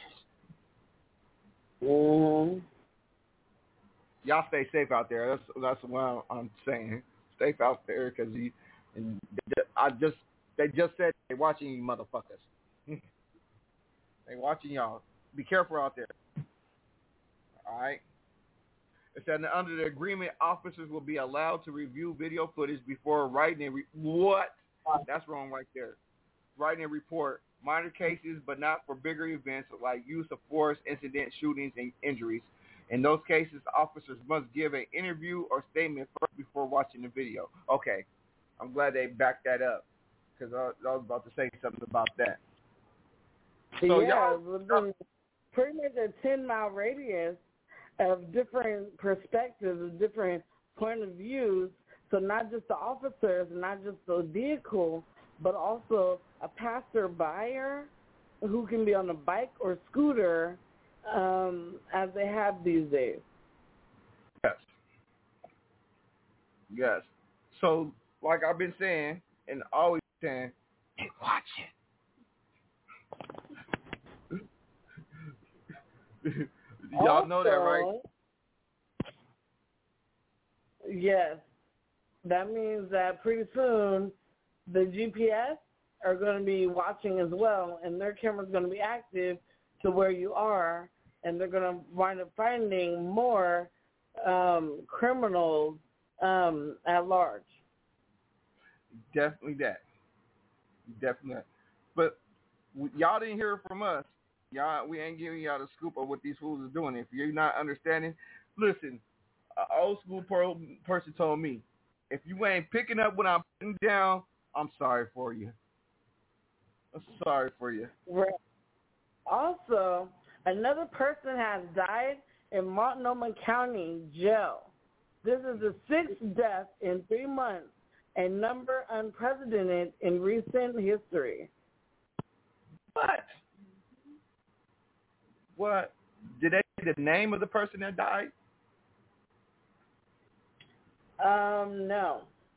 watchers. Mm. Y'all stay safe out there. That's that's what I'm saying. Safe out there because you. And I just they just said they watching you motherfuckers. They watching y'all. Be careful out there. All right. It said under the agreement, officers will be allowed to review video footage before writing a re- what? That's wrong right there. Writing a report. Minor cases, but not for bigger events like use of force, incident, shootings, and injuries. In those cases, officers must give an interview or statement first before watching the video. Okay. I'm glad they backed that up because I, I was about to say something about that. So yeah, y'all, pretty much a ten-mile radius of different perspectives, of different point of views. So not just the officers, not just the vehicle, but also a passerby who can be on a bike or scooter um, as they have these days. Yes. Yes. So, like I've been saying and always saying, they watch Y'all also, know that, right? Yes. That means that pretty soon the G P S are going to be watching as well, and their camera's going to be active to where you are, and they're going to wind up finding more um, criminals um, at large. Definitely that. Definitely that. But w- y'all didn't hear it from us. Y'all, we ain't giving y'all the scoop of what these fools are doing. If you're not understanding, listen, an old school per- person told me, if you ain't picking up what I'm putting down, I'm sorry for you. I'm sorry for you. Right. Also, another person has died in Multnomah County Jail. This is the sixth death in three months, a number unprecedented in recent history. What? What? Did they say the name of the person that died? Um, no.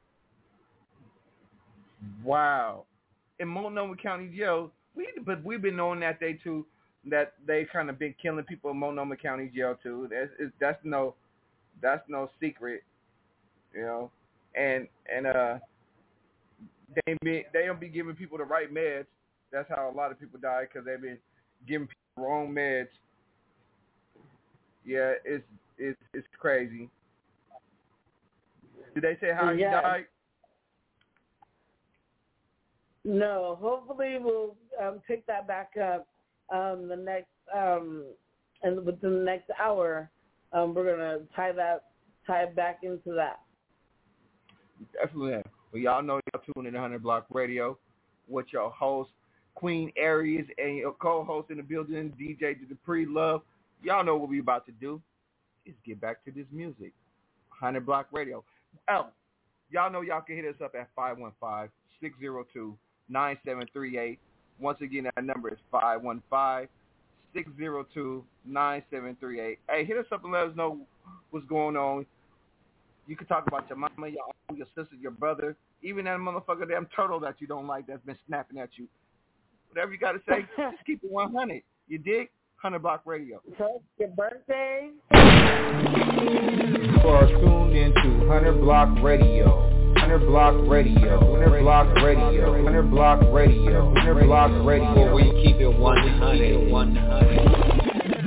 Wow. In Multnomah County Jail, we but we've been knowing that they too, that they kind of been killing people in Multnomah County Jail too. That's it's, that's no that's no secret, you know. And and uh, they be, they don't be giving people the right meds. That's how a lot of people die, because they've been giving people the wrong meds. Yeah, it's it's it's crazy. Did they say how he Yeah. died? No, hopefully we'll um, pick that back up um, the next um, and within the next hour. Um, we're gonna tie that tie it back into that. Definitely. Well, y'all know y'all tuning in to one hundred Block Radio with your host Queen Aries and your co-host in the building, D J Dupree Love. Y'all know what we about to do is get back to this music. one hundred Block Radio. Oh, y'all know y'all can hit us up at five one five, six zero two, nine seven three eight. Once again, that number is five one five, six zero two, nine seven three eight. Hey, hit us up and let us know what's going on. You can talk about your mama, your uncle, your sister, your brother, even that motherfucker damn turtle that you don't like that's been snapping at you. Whatever you got to say, just keep it one hundred. You dig? one hundred Block Radio. So, your birthday? You are tuned into one hundred Block Radio. one hundred Block Radio. one hundred Block Radio. one hundred Block Radio. one hundred Block Radio. Where we keep it one hundred. one hundred.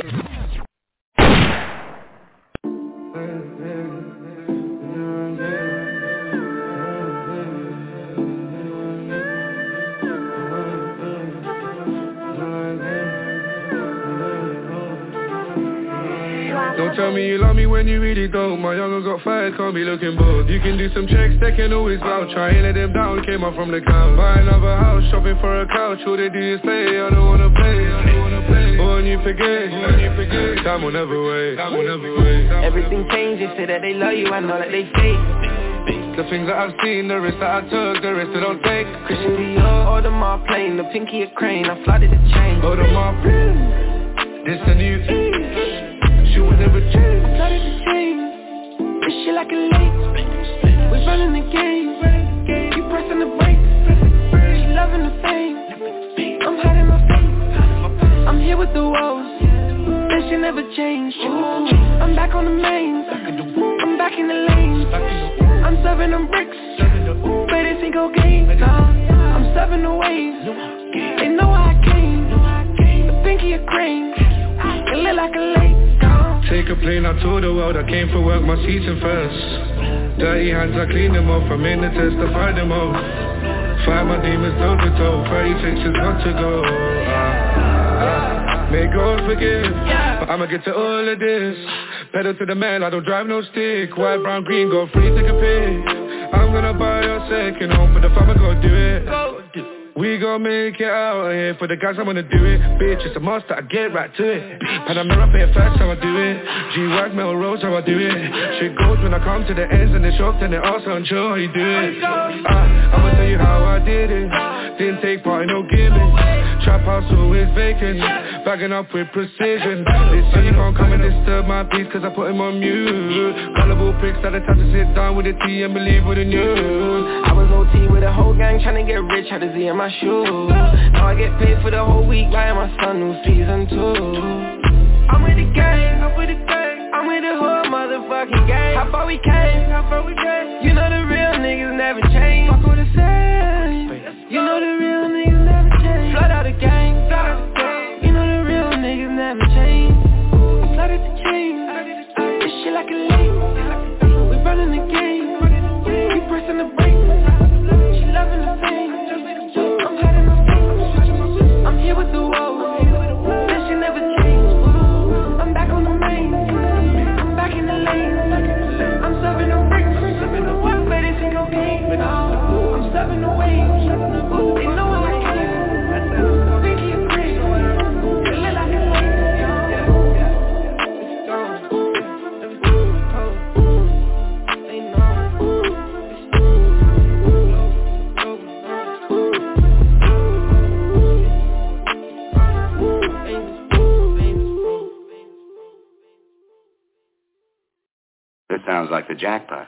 Don't tell me you love me when you really don't. My younger got fired, can't be looking bold. You can do some checks, they can always vouch. Try and let them down, came up from the couch. Buy another house, shopping for a couch. All they do is play, I don't wanna play, I don't wanna play. But when you forget, when you forget, time will never wait, time will never wait. Everything changes, say that they love you, I know that they fake. The things that I've seen, the risk that I took, the risk I don't take. Christian Dior, order my plane, the pinky a crane, I flooded the chain. Order my plane, this a new age. She would never change. I started to change. This shit like a lake. We running the game. You pressing the brakes. She loving the fame. I'm hiding my face. I'm here with the woes. That shit never changed. I'm back on the main. I'm back in the lane. I'm serving them bricks. But they think okay. I'm serving the waves. They know how I came. The pinky a crane. It look like a lake. Take a plane out to the world, I came for work, my seats in first. Dirty hands, I clean them off, I'm in the test, I find them all. Fight my demons toe to toe, thirty-six is got to go. uh, uh, May God forgive, but I'ma get to all of this. Pedal to the man, I don't drive no stick. White, brown, green, go free, take a pick. I'm gonna buy a second home, for the fam, I go do it. We gon' make it out here for the guys, I'm gonna do it. Bitch, it's a monster, I get right to it. Panamera pay fast, how I do it. G-Wag, Melrose, how I do it. Shit goes when I come to the ends and they shocked and they also unsure how you do it. uh, I'ma tell you how I did it. Didn't take part in no gimmick. Trap house always vacant. Bagging up with precision. They say you can't come and disturb my peace cause I put him on mute. Gullible pricks that the time to sit down with the tea and believe with the news. I was O T with a whole gang trying to get rich, had a Z in my shoes. Now I get paid for the whole week, buying my son new season two. I'm with the gang, I'm with the gang. I'm with the whole motherfucking gang. How far we came, how far we came. You know the real niggas never change. Fuck with the same. You know the real niggas never change. Flood out the gang, flood out the gang. You know the real niggas never change. I flooded the chain. This shit like a lake. We running the game. We pressing the brakes. She loving the fame. I'm hiding my face. I'm here with the woe. This shit never changed. I'm back on the main. I'm back in the lane. I'm serving the bricks. But it's ain't no game. I'm serving the waves. They know I came. Pinky and free. It look like a lake. This sounds like the jackpot.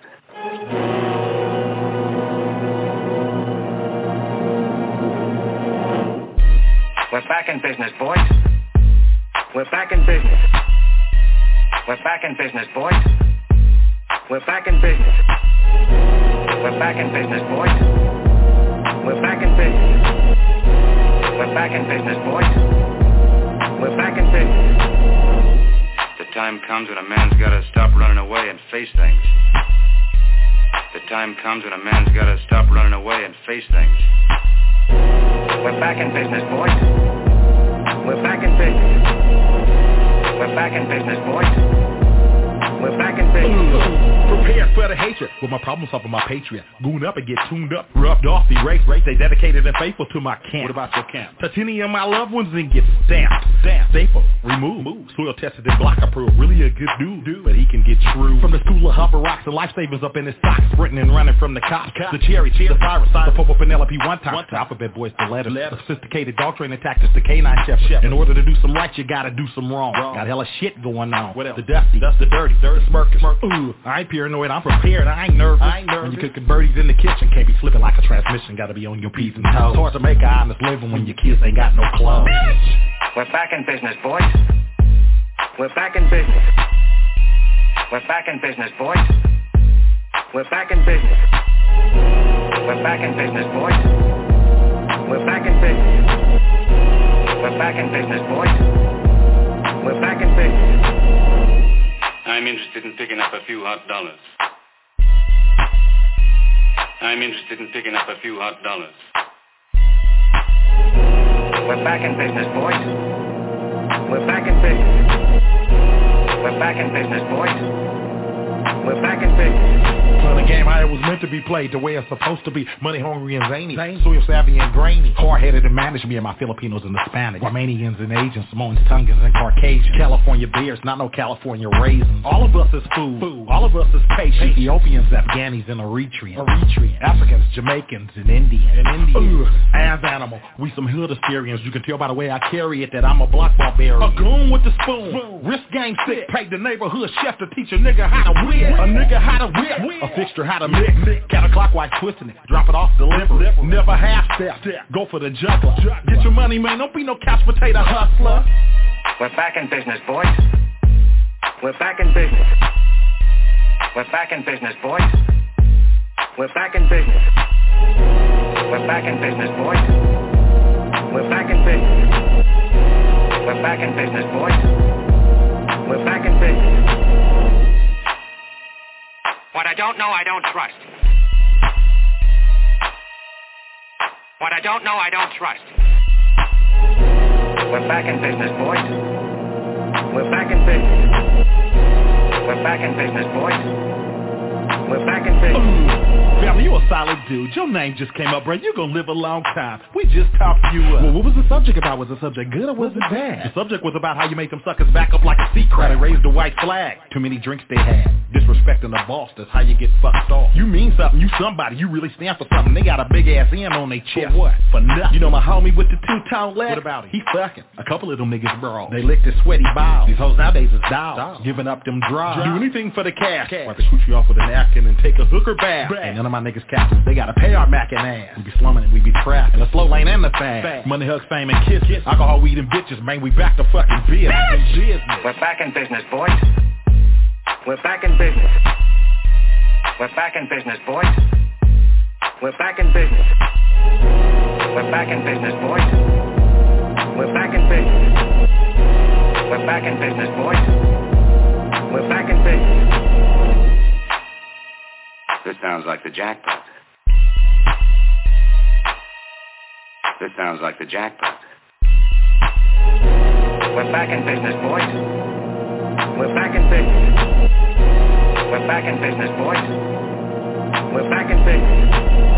We're back in business, boys. We're back in business. We're back in business, boys. We're back in business. We're back in business, boys. We're back in business. We're back in business, boys. We're back in business. The time comes when a man's gotta stop running away and face things. The time comes when a man's gotta stop running away and face things. We're back in business, boys. We're back in business. We're back in business, boys. We're back in business. Prepared for the hatred with my problem solving, my patriot. Goon up and get tuned up, rubbed off, erased, race. They dedicated and faithful to my camp. What about your camp? Titanium, my loved ones, and get stamped. Stamped, staple, remove, move. Soil tested and block approved. Really a good dude, dude, but he can get true. From the school of Hubber Rocks and life savings up in his socks, sprinting and running from the cops. The cherry, cherry, the virus, the Popo Penelope one time. One time. The alphabet boys, the letters. The sophisticated dog training tactics, the canine chef. chef. In order to do some right, you gotta do some wrong. wrong. Got hella shit going on. What else? The dusty, Dust, the dirty, dirty, the smirk, smirk. Ooh, I ain't paranoid, I'm prepared, I ain't nervous. I ain't nervous. When you cooking birdies in the kitchen, can't be flipping like a transmission. Gotta be on your P's and toes. It's hard to make an honest living when your kids ain't got no clothes. We're back in business, boys. We're back in business. We're back in business, boys. We're back in business. We're back in business, boys. We're back in business. We're back in business, boys. We're back in business. I'm interested in picking up a few hot dollars. I'm interested in picking up a few hot dollars. We're back in business, boys. We're back in business. We're back in business, boys. We're back in business. Play the game how it was meant to be played, the way it's supposed to be. Money hungry and zany, soil savvy and grainy. Hard-headed and managed me and my Filipinos and Hispanic. Romanians and Asians, Samoans, Tongans and Caucasians. California bears, not no California raisins. All of us is food, food. All of us is patient. Ethiopians, Afghanis, and Eritreans. Eritrean. Africans, Jamaicans, and Indians. And Indians. Ugh, as animal, we some hood Assyrians. You can tell by the way I carry it that I'm a block barbarian. A goon with the spoon, spoon. Wrist game sick. Paid the neighborhood chef to teach a nigga how to whip. A nigga how to whip. A fixture how to mix. Counterclockwise twisting it. Drop it off, deliver. Never half step. Go for the juggler. Get your money, man. Don't be no couch potato hustler. We're back in business, boys. We're back in business. We're back in business, boys. We're back in business. We're back in business, boys. We're back in business. We're back in business, boys. We're back in business. What I don't know, I don't trust. What I don't know, I don't trust. We're back in business, boys. We're back in business. We're back in business, boys. We're back in business. Family, you a solid dude. Your name just came up, bro. You gonna live a long time. We just talked you up. Well, what was the subject about? Was the subject good or was it bad? The subject was about how you made them suckers back up like a sea crab. They raised the white flag. Too many drinks they had. Disrespecting the boss, that's how you get fucked off. You mean something, you somebody, you really stand for something. They got a big ass end on their chest. For what? For nothing. You know my homie with the two-tone leg? What about him? He fucking. A couple of them niggas bro. They licked his sweaty balls. These hoes nowadays is dogs. Giving up them draws. Do anything for the cash. cash. Wipe the shoot you off with a napkin. fucking and take a hooker bath. And none of my niggas captains, they gotta pay our mackin' ass. We be slumming and we be trapped in the slow lane and the fast. Money, hugs, fame, and kisses. Alcohol, weed, and bitches, man, we back to fucking business. We're back in business, boys. We're back in business. We're back in business, boys. We're back in business. We're back in business, boys. We're back in business. We're back in business, boys. We're back in business. This sounds like the jackpot. This sounds like the jackpot. We're back in business, boys. We're back in business. We're back in business, boys. We're back in business.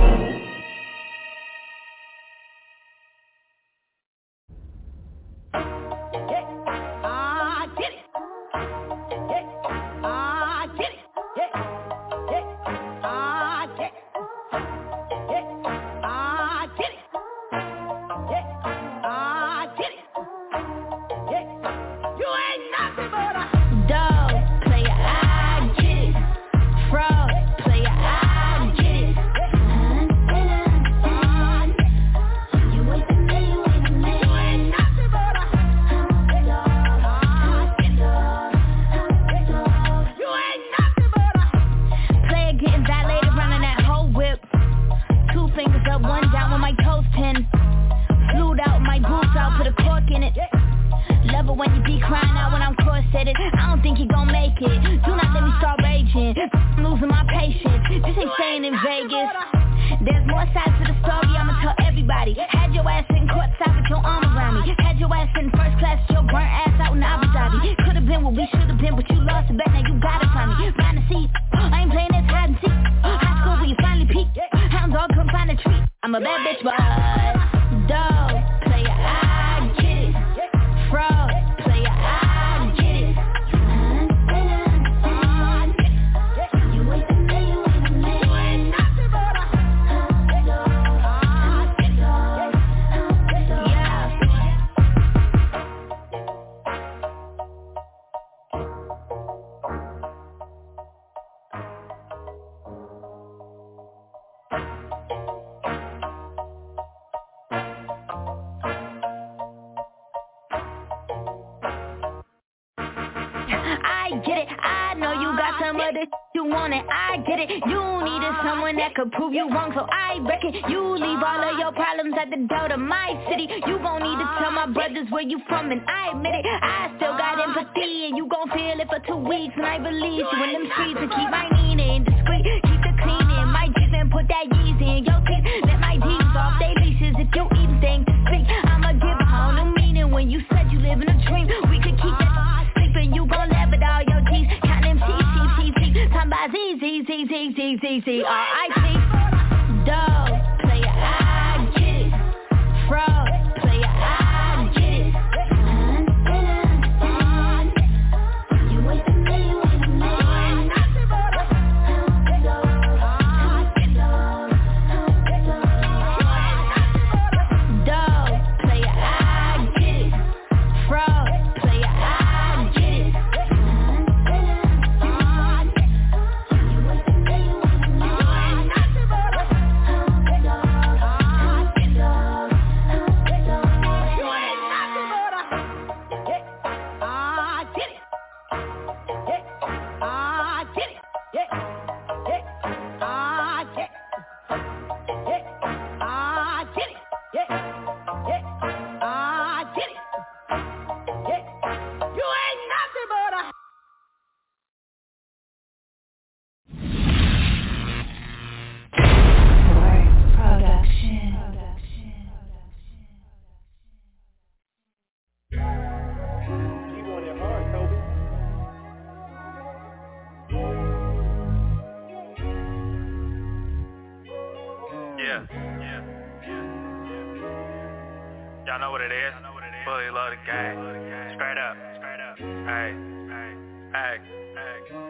Y'all know what it is. Fully loaded gang. Straight up. Hey, hey, hey.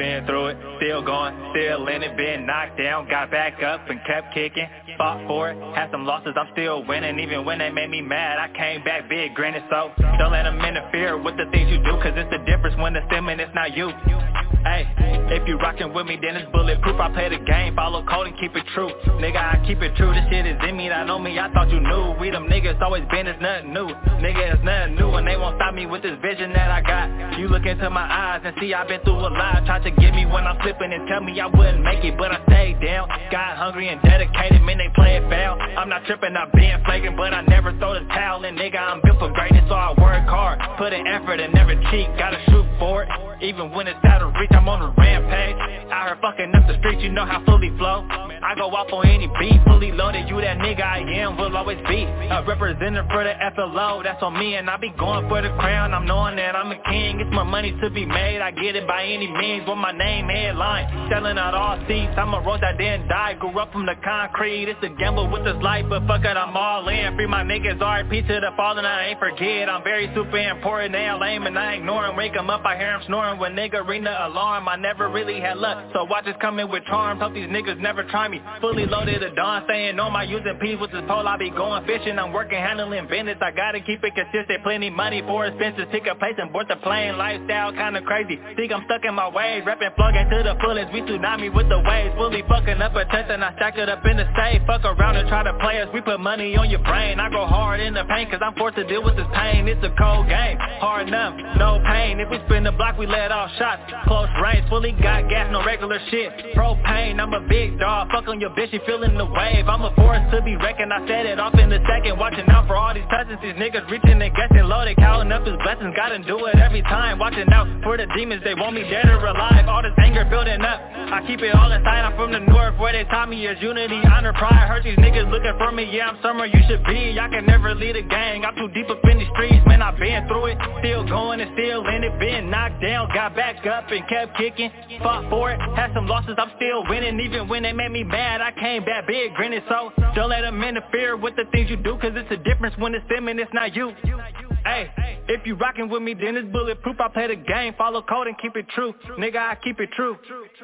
been through it, still going, still in it, been knocked down, got back up and kept kicking, fought for it, had some losses, I'm still winning, even when they made me mad, I came back big, grinning, so don't let them interfere with the things you do, cause it's the difference when it's them and it's not you. Hey, if you rockin' with me, then it's bulletproof. I play the game, follow code and keep it true. Nigga, I keep it true, this shit is in me, not know me, I thought you knew. We them niggas always been, it's nothing new. Nigga, it's nothing new, and they won't stop me with this vision that I got. You look into my eyes and see I've been through a lot. Tried to get me when I'm slipping and tell me I wouldn't make it, but I stayed down. Got hungry and dedicated, man, they play it foul. I'm not tripping, I'm being flagrant, but I never throw the towel in. Nigga, I'm built for greatness, so I work hard. Put in effort and never cheat, gotta shoot for it. Even when it's out of reach, I'm on a rampage. Out here fucking up the streets, you know how fully flow. I go off on any beat, fully loaded, you that nigga I am, will always be a representative for the F L O, that's on me, and I be going for the crown. I'm knowing that I'm a king, it's more money to be made, I get it by any means, with my name headline, selling out all seats, I'm a rose that didn't die, grew up from the concrete, it's a gamble with this life, but fuck it, I'm all in, free my niggas, R I P to the fallen, I ain't forget, I'm very super important, they all lame and I ignore them, wake them up, I hear them snoring, when nigga ring the alarm, I never really had luck, so watch us coming with charms, hope these niggas never try me, fully loaded at dawn, staying on my using P's with this pole, I be going fishing, I'm working, handling business, I gotta keep it consistent, plenty money for expenses, pick a place and board the plane, lifestyle kinda crazy, think I'm stuck in my ways, rapping plugging to the fullest, we tsunami with the waves, fully fucking up a test and I stack it up in the safe, fuck around and try to play us, we put money on your brain, I go hard in the pain, cause I'm forced to deal with this pain, it's a cold game, hard enough, no pain, if we spin the block we let off shots, close range, fully got gas, no regular shit, propane, I'm a big dog, fuck on your bitch, you feeling the wave, I'm a force to be reckoned, I set it off in a second, watching out for all these touches, these niggas reaching and guessing loaded, counting up his blessings, gotta do it every time, watching out for the demons, they want me dead or alive, all this anger building up, I keep it all inside, I'm from the north, where they taught me is unity, honor, pride, hurt these niggas looking for me, yeah, I'm somewhere you should be, I can never lead a gang, I'm too deep up in the streets, man, I've been through it, still going and still in it, been knocked down, got back up and kept kicking, fought for it, had some losses, I'm still winning, even when they made me mad, I came back big, grinning, so don't let them interfere with the things you do, cause it's a difference when it's them and it's not you. Hey, if you rockin' with me, then it's bulletproof, I play the game, follow code and keep it true, nigga, I keep it true.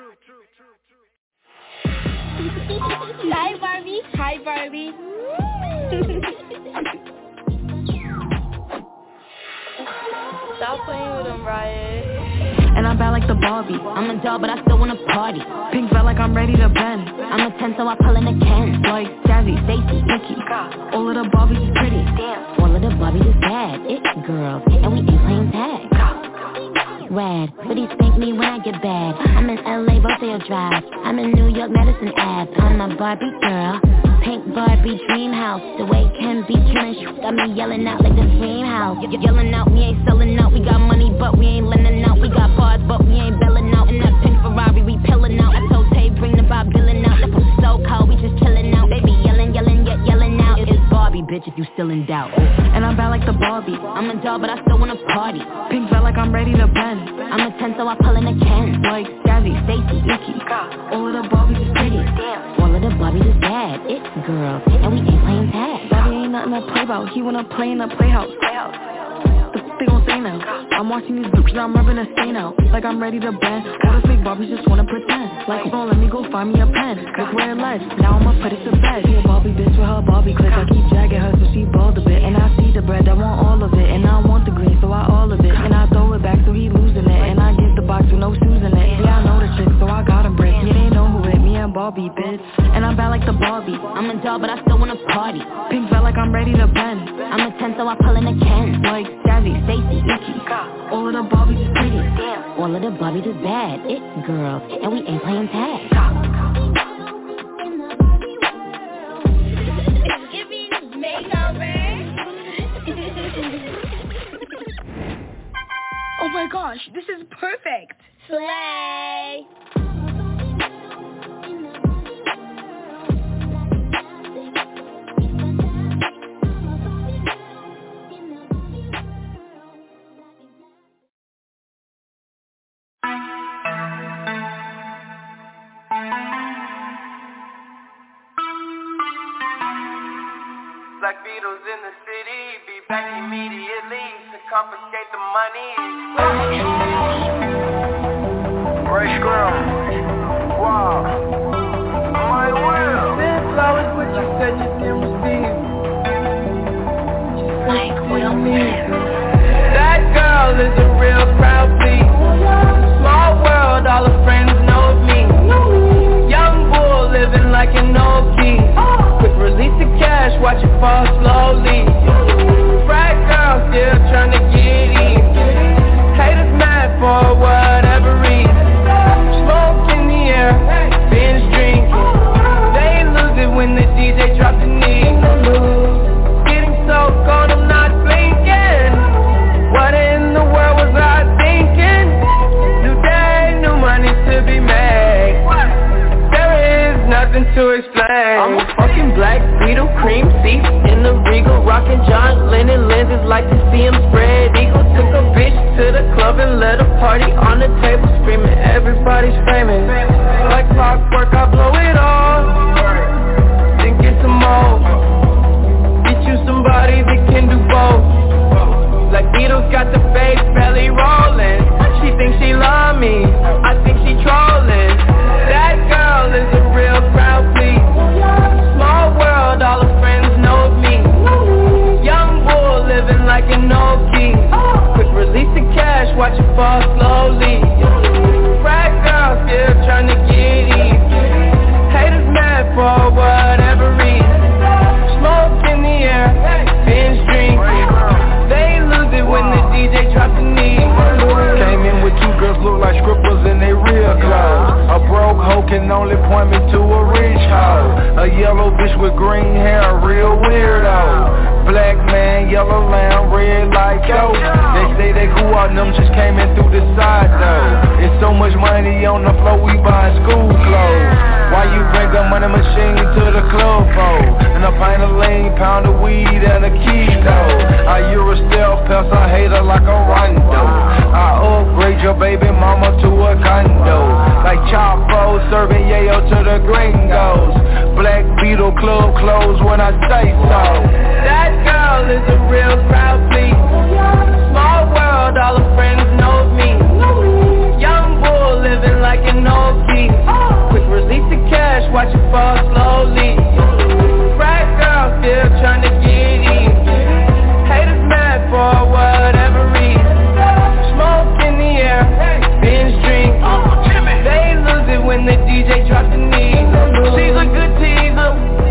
Hi Barbie, hi Barbie. Stop playing with them, Riot. And I'm bad like the Barbie. I'm a doll, but I still wanna party. Pink felt like I'm ready to bend. I'm a ten, so I pull in a Ken. Like Jazzy, Stacy, Nikki. All of the Barbies is pretty. Damn. All of the Barbies is bad. It's girls, and we ain't playing tag. Rad, but he spank me when I get bad. I'm in L A, Rodeo Drive. I'm in New York, Madison Ave. I'm a Barbie girl. Pink Barbie dream house. The way Ken be killing shit got me yelling out like the dream house. Y- yelling out, we ain't selling out. We got money, but we ain't lending out. We got bars, but we ain't belling out. In that pink Ferrari, we pillin' out. I told Tay, bring the Bob Dylan out. The post so cold, we just chillin' out. They be yelling, yelling, yet yelling out. It's Barbie, bitch, if you still in doubt. And I'm bad like the Barbie. I'm a doll, but I still wanna party. Pink felt like I'm ready to bend. I'm a ten, so I pull in a Ken. Like Jazzy, Stacy, Nikki. All of the Barbies is pretty. All of the Barbies is bad. It's girls, and we ain't playing tag. Bobby ain't nothing to play about. He wanna play in the playhouse. The f- they gon' say now. I'm watching these bitches, I'm rubbing a stain out. Like I'm ready to bend. All the fake Barbies just wanna pretend. Like, don't let me go find me a pen. Look where it led. Now I'ma put it to bed. She a Barbie bitch with her Barbie clip. I keep dragging her so she bald a bit. And I see the bread, I want all of it. And I want the green, so I all of it. And I throw it back so he losing it. And I give the box with no shoes in it. Yeah, I know the trick, so I got him brick. Yeah, they know who it, me and Barbie, bitch. And I'm bad like the Barbie. I'm a doll, but I still wanna party. Pink felt like I'm ready to bend. I'm a ten, so I pull in a Ken. Like Jazzy, Stacy, Nikki. All of the Barbies is pretty. All of the Barbies is bad. It's girls, and we ain't playing tag. Give me this makeover. Oh my gosh, this is perfect. Slay. Black Beatles in the city, be back immediately to confiscate the money. Ray Scrum. Wow. My will. Send flowers, but you said you didn't receive. Like Will Smith. That girl is a real crowd, please. Small world, all her friends know me. Young bull living like an old key. Quick release the cash, watch it fall slowly. Frat girl still trying to get in. Haters mad for whatever reason. Smoke in the air, binge drinking. They lose it when the D J drops the knee. Getting so cold, I'm not blinking. What in the world was I thinking? New day, new money to be made. There is nothing to explain. I'm a fucking black Beetle, cream seats in the Regal, rockin' John Lennon lenses, like to see him spread eagle. Took a bitch to the club and let a party on the table, screaming everybody's famous. Like clockwork, I blow it all, then get some more. Get you somebody that can do both. Like Beatles got the fake belly rolling. She thinks she love me, I think she trolling. That girl is a real crowd, please. Small world, all her friends know me. Young bull living like an old key. Quick release the cash, watch it fall slowly. Frat girl still trying to get in. Haters mad for whatever reason. Smoke in the air, binge drinking. They lose it when the D J drops the knee. Came in with two girls look like strippers in they real clothes. A broke hoe can only point me to a rich hoe. A yellow bitch with green hair, a real weirdo. Black man, yellow lamb, red like dope. They say they grew out, them just came in through the side though. It's so much money on the floor, we buying school clothes. Why you bring a money machine to the club for? And a pint of lean, pound of weed, and a kilo. I Euro stealth pants, I hate her like a rondo. I upgrade your baby mama to a condo. Like Chapo serving yayo to the gringos. Black Beetle club clothes when I say so. That girl is a real crowd, please. Small world, all her friends know me. Young bull living like an old key. Quick release the cash, watch it fall slowly. Frat girl still trying to get in. Haters mad for whatever reason. Smoke in the air, binge drinking. They lose it when the D J drops the knee. She's a good teaser,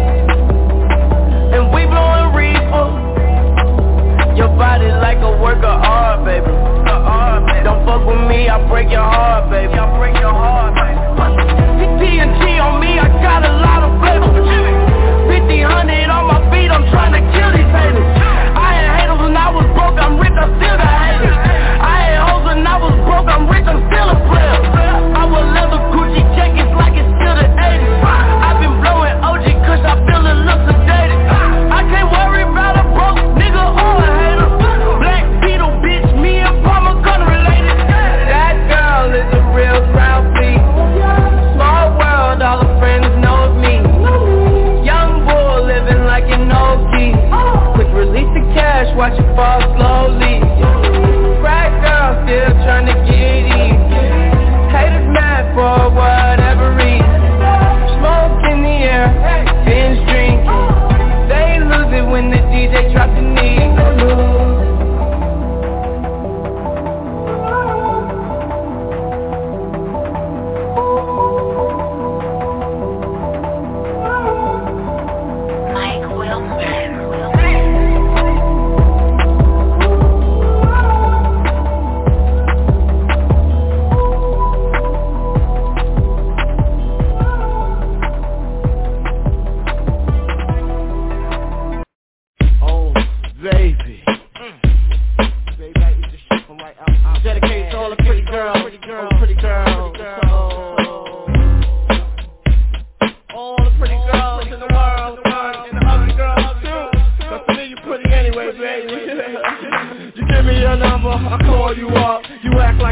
and we blowin' reefer. Your body like a work of art, baby. Don't fuck with me, I'll break your heart, baby. I'll break your heart, baby.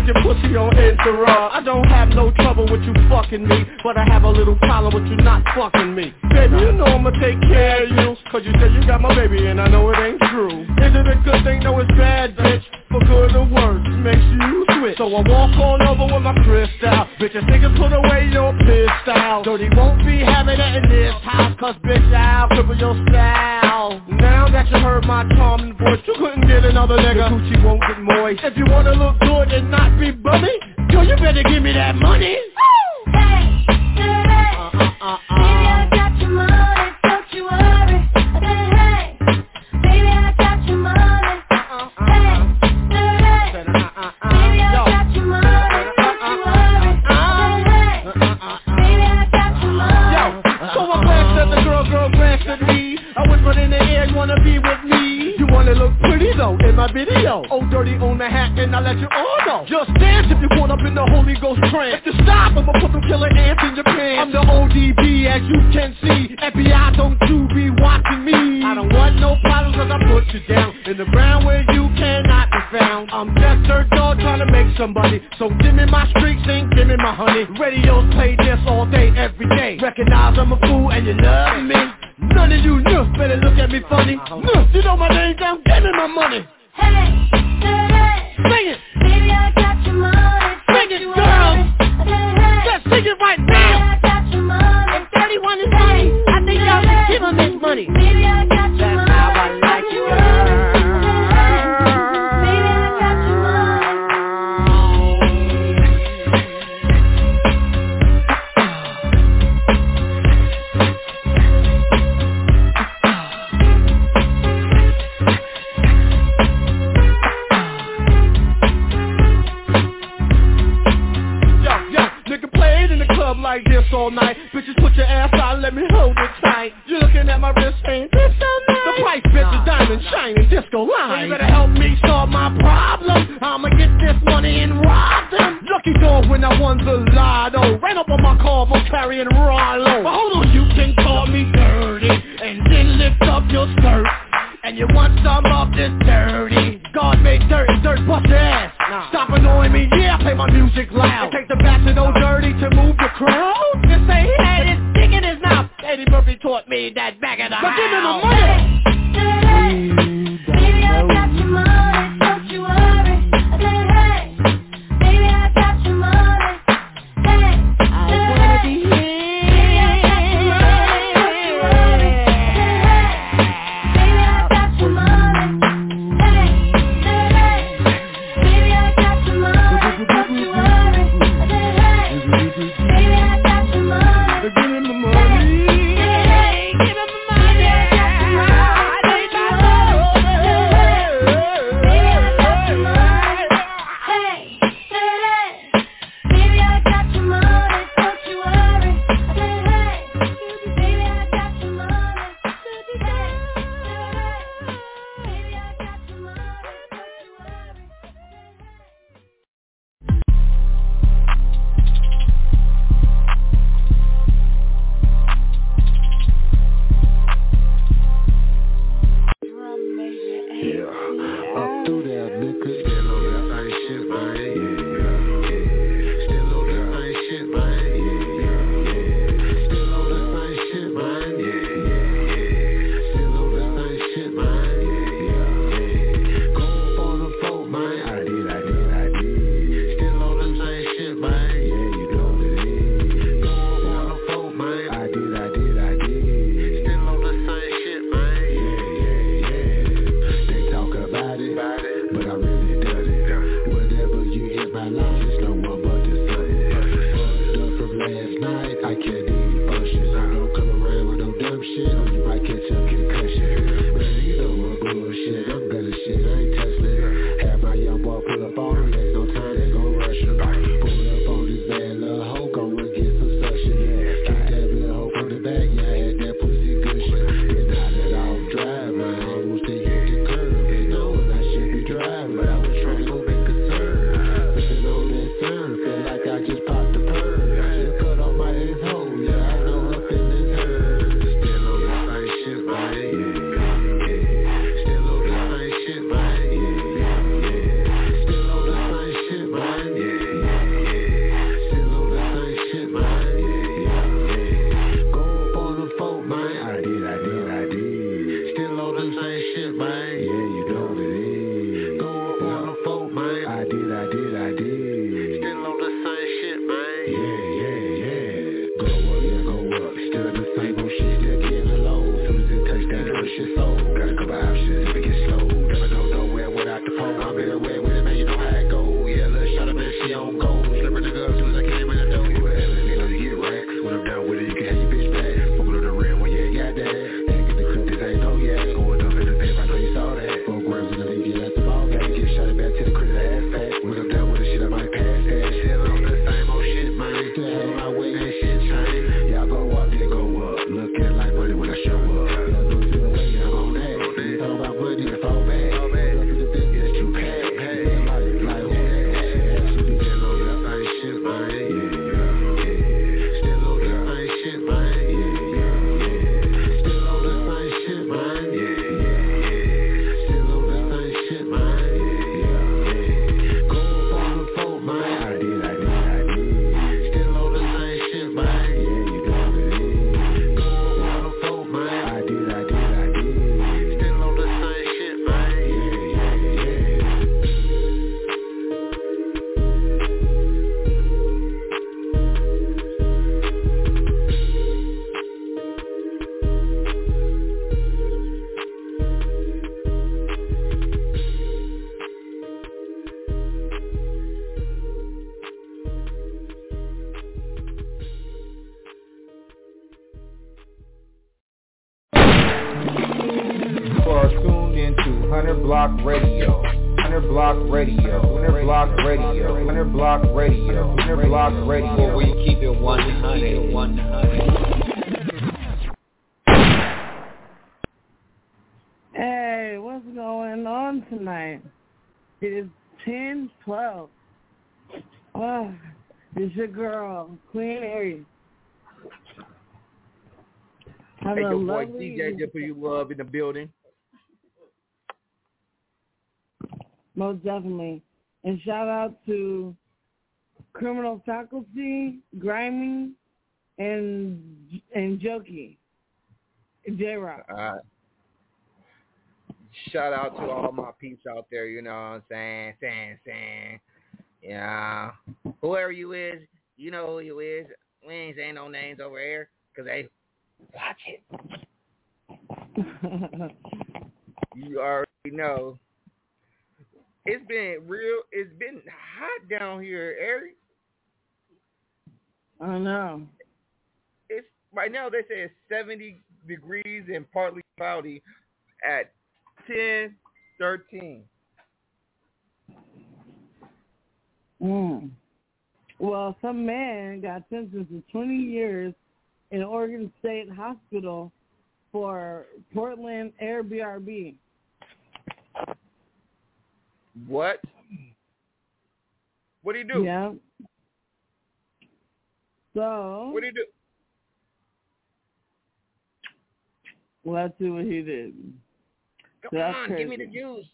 like your pussy on Instagram. I don't have no trouble with you fucking me, but I have a little problem with you not fucking me. Baby, you know I'ma take care of you, cause you said you got my baby and I know it ain't true. Is it a good thing? No, it's bad, bitch. For good or worse, makes you switch. So I walk on over with my crystal. Bitches niggas put away your pistol. Dirty won't be having it in this house, cause bitch I'll cripple your style. Now that you heard my charming voice, you couldn't get another nigga. Gucci won't get moist. If you wanna look good and not be bummy, girl, you better give me that money. Hey, hey, uh, uh, uh, uh. Baby, I got your money, don't you worry. I said, hey, baby, I got your money. Uh, uh, hey, hey, baby, I got your money, don't you worry. I said, hey, baby, I got your money. Yo, so I glanced at the girl, girl glanced at me. I whispered in the air, you wanna be with me? You wanna look pretty though in my video. Oh, dirty on the hat and I let you all know. Just dance if you want up in the Holy Ghost trance. If you stop, I'ma put them killer ants in your pants. I'm the O D B as you can see. F B I, don't you be watching me. I don't want no problems cause I put you down in the ground where you cannot be found. I'm just a dog trying to make somebody. So give me my streaks and give me my honey. Radios play this all day, every day. Recognize I'm a fool and you love me. None of you nuff better look at me funny. Nuff, you know my name down, give me my money. Hey, hey, sing it. Baby, I got your money. Sing it, girl. Just sing it right now. Baby, I got your money. If thirty-one is money, I think y'all should give him his money. Baby, I got your money. That's how I like you, girl. Baby, I got your money. Like this all night. Bitches put your ass out, let me hold it tight. You looking at my wrist, ain't this so nice? The price bitch is diamond shining disco line. So you better help me solve my problem. I'ma get this money and rob them. Lucky dog when I won the lotto. Ran up on my car for carrying Rollo. But hold on, you can call me dirty and then lift up your skirt. And you want some of this dirty. God made dirt and dirt bust your ass. Nah. Stop annoying me, yeah, play my music loud. Take the back to no dirty to move the crowd. Just say he had his dick in his mouth. Eddie Murphy taught me that back in the but house. Give me the money. Hey, baby, I got your money, don't you worry. I said, hey, baby, I got your money. Hey, I wanna be here. I just popped the perk. Cut off my head. Hundred Block Radio. Hundred Block Radio. Hundred Block Radio. Hundred Block Radio. Hundred Block Radio. Where we keep it one hundred. one hundred. Hey, what's going on tonight? It is ten twelve. Oh, it's your girl, Queen Aries. Have hey, a good boy, lovely D J Dipper, you love in the building. Most definitely. And shout out to Criminal Faculty, Grimy, and and Jokey, J-Rock. Uh, shout out to all my peeps out there, you know what I'm saying, saying, saying. Yeah, whoever you is, you know who you is. We ain't saying no names over here, because they watch it. You already know. It's been real, it's been hot down here, Eric. I know. It's right now they say it's seventy degrees and partly cloudy at ten thirteen. Mm. Well, some man got sentenced to twenty years in Oregon State Hospital for Portland Airbnb. What? What do you do? Yeah. So. What do you do? Well, let's see what he did. Come so on, crazy. Give me the juice.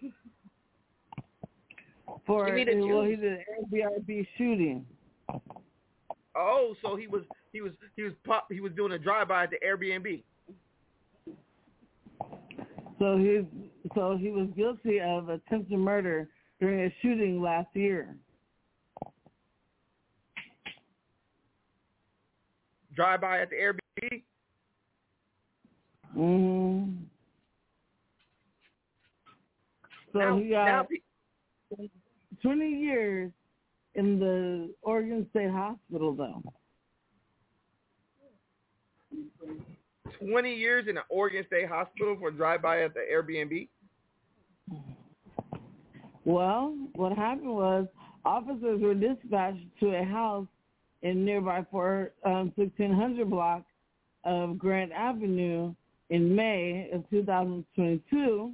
For give me the well, juice. he did an Airbnb shooting. Oh, so he was he was he was pop, he was doing a drive-by at the Airbnb. So he's so he was guilty of attempted murder during a shooting last year. Drive-by at the Airbnb. Mm-hmm. So now, he got now, twenty years in the Oregon State Hospital, though. twenty years in an Oregon State Hospital for drive-by at the Airbnb? Well, what happened was officers were dispatched to a house in nearby for um, sixteen hundred block of Grant Avenue in May of two thousand twenty-two.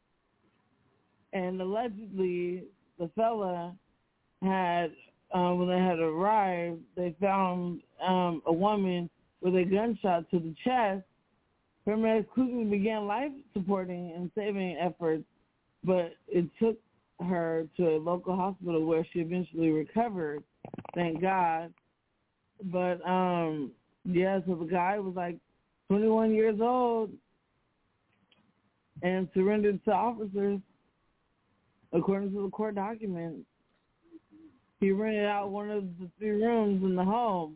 And allegedly, the fella had, um, when they had arrived, they found um, a woman with a gunshot to the chest. Paramedics quickly began life-supporting and saving efforts, but it took her to a local hospital where she eventually recovered, thank God. But, um, yeah, so the guy was like twenty-one years old and surrendered to officers, according to the court documents. He rented out one of the three rooms in the home.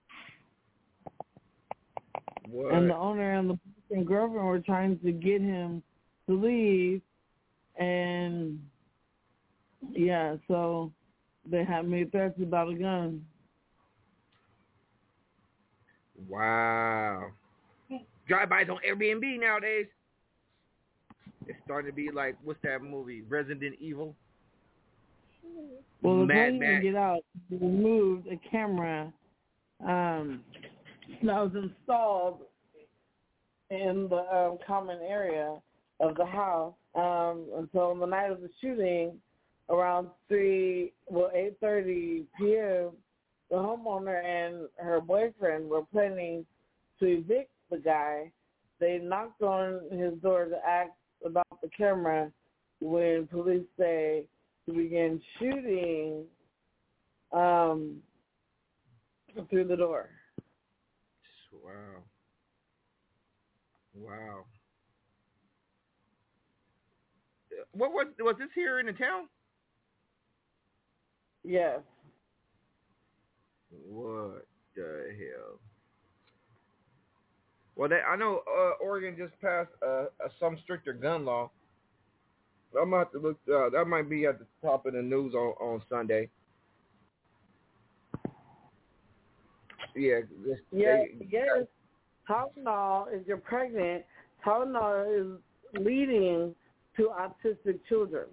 What? And the owner and the and girlfriend were trying to get him to leave, and yeah, so they had made threats about a gun. Wow. Drive-bys on Airbnb nowadays. It's starting to be like, what's that movie, Resident Evil? Well, the Mad police Max. to get out, they removed a camera um, that was installed in the um, common area of the house. Um, and so on the night of the shooting, around three, well, eight thirty p.m., the homeowner and her boyfriend were planning to evict the guy. They knocked on his door to ask about the camera when police say to begin shooting um, through the door. Wow. Wow. What was was this here in the town? Yes. What the hell? Well, they, I know uh, Oregon just passed uh, a, some stricter gun law. I'm gonna have to look. Uh, that might be at the top of the news on, on Sunday. Yeah. This, Yeah. they, Yes. Tylenol, if you're pregnant, Tylenol is leading to autistic children.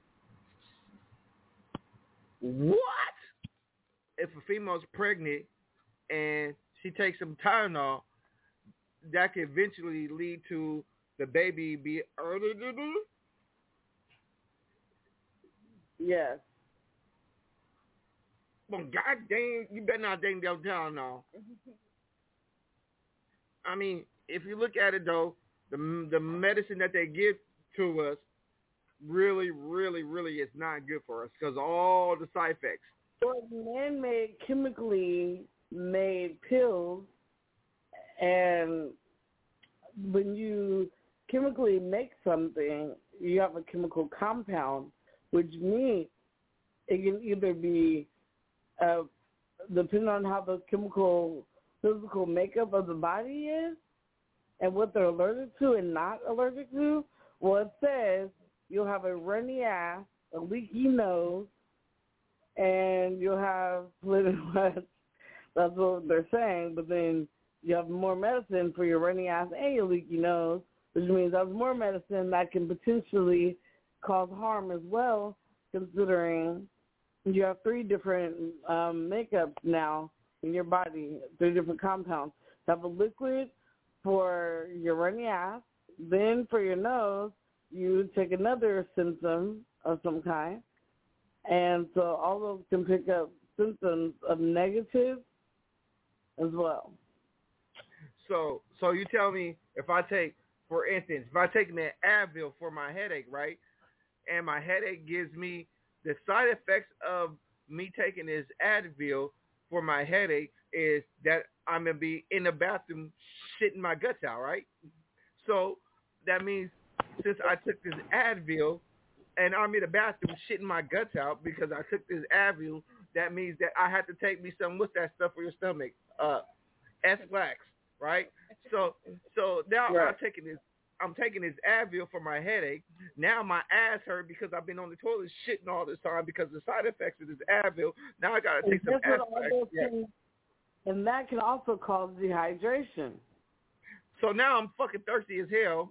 What? If a female's pregnant and she takes some Tylenol, that could eventually lead to the baby be early. Yes. Well, God dang, you better not dang them Tylenol. I mean, if you look at it though, the the medicine that they give to us really, really, really is not good for us because all the side effects. So man-made, chemically made pills, and when you chemically make something, you have a chemical compound, which means it can either be, uh, depending on how the chemical, physical makeup of the body is, and what they're allergic to and not allergic to. Well, it says you'll have a runny ass, a leaky nose, and you'll have split wet. That's what they're saying. But then you have more medicine for your runny ass and your leaky nose, which means that's more medicine that can potentially cause harm as well, considering you have three different um, makeups now in your body, three different compounds. You have a liquid for your runny ass. Then for your nose, you take another symptom of some kind. And so all those can pick up symptoms of negative as well. So so you tell me if I take, for instance, if I take an Advil for my headache, right, and my headache gives me the side effects of me taking this Advil for my headache is that I'm going to be in the bathroom shitting my guts out, right? So that means since I took this Advil and I'm in the bathroom shitting my guts out because I took this Advil, that means that I have to take me some, what's that stuff for your stomach? Uh, S-Lax, right? So so now right. I'm taking this I'm taking this Advil for my headache. Now my ass hurt because I've been on the toilet shitting all this time because of the side effects of this Advil. Now I got to take some S-Lax. Yeah. And that can also cause dehydration. So now I'm fucking thirsty as hell.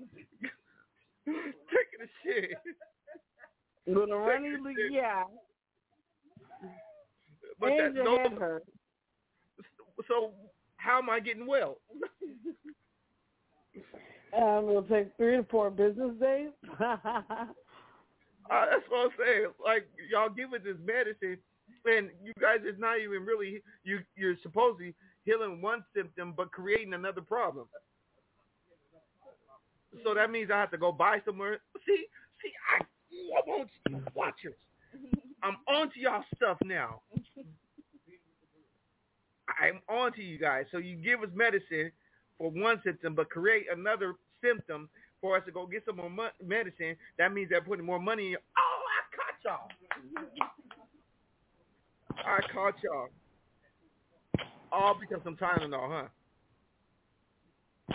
Taking a shit. With a runny leak, yeah. But and that, your no, head hurt. So how am I getting well? Um, it'll take three to four business days. uh, that's what I'm saying. Like, y'all give it this medicine, and you guys is not even really, you, you're supposedly healing one symptom, but creating another problem. So that means I have to go buy somewhere. See, see, I, I want you, watchers. I'm onto y'all stuff now. I'm onto you guys. So you give us medicine for one symptom, but create another symptom for us to go get some more mo- medicine. That means they're putting more money in your... Oh, I caught y'all. I caught y'all. All because I'm Tylenol, huh?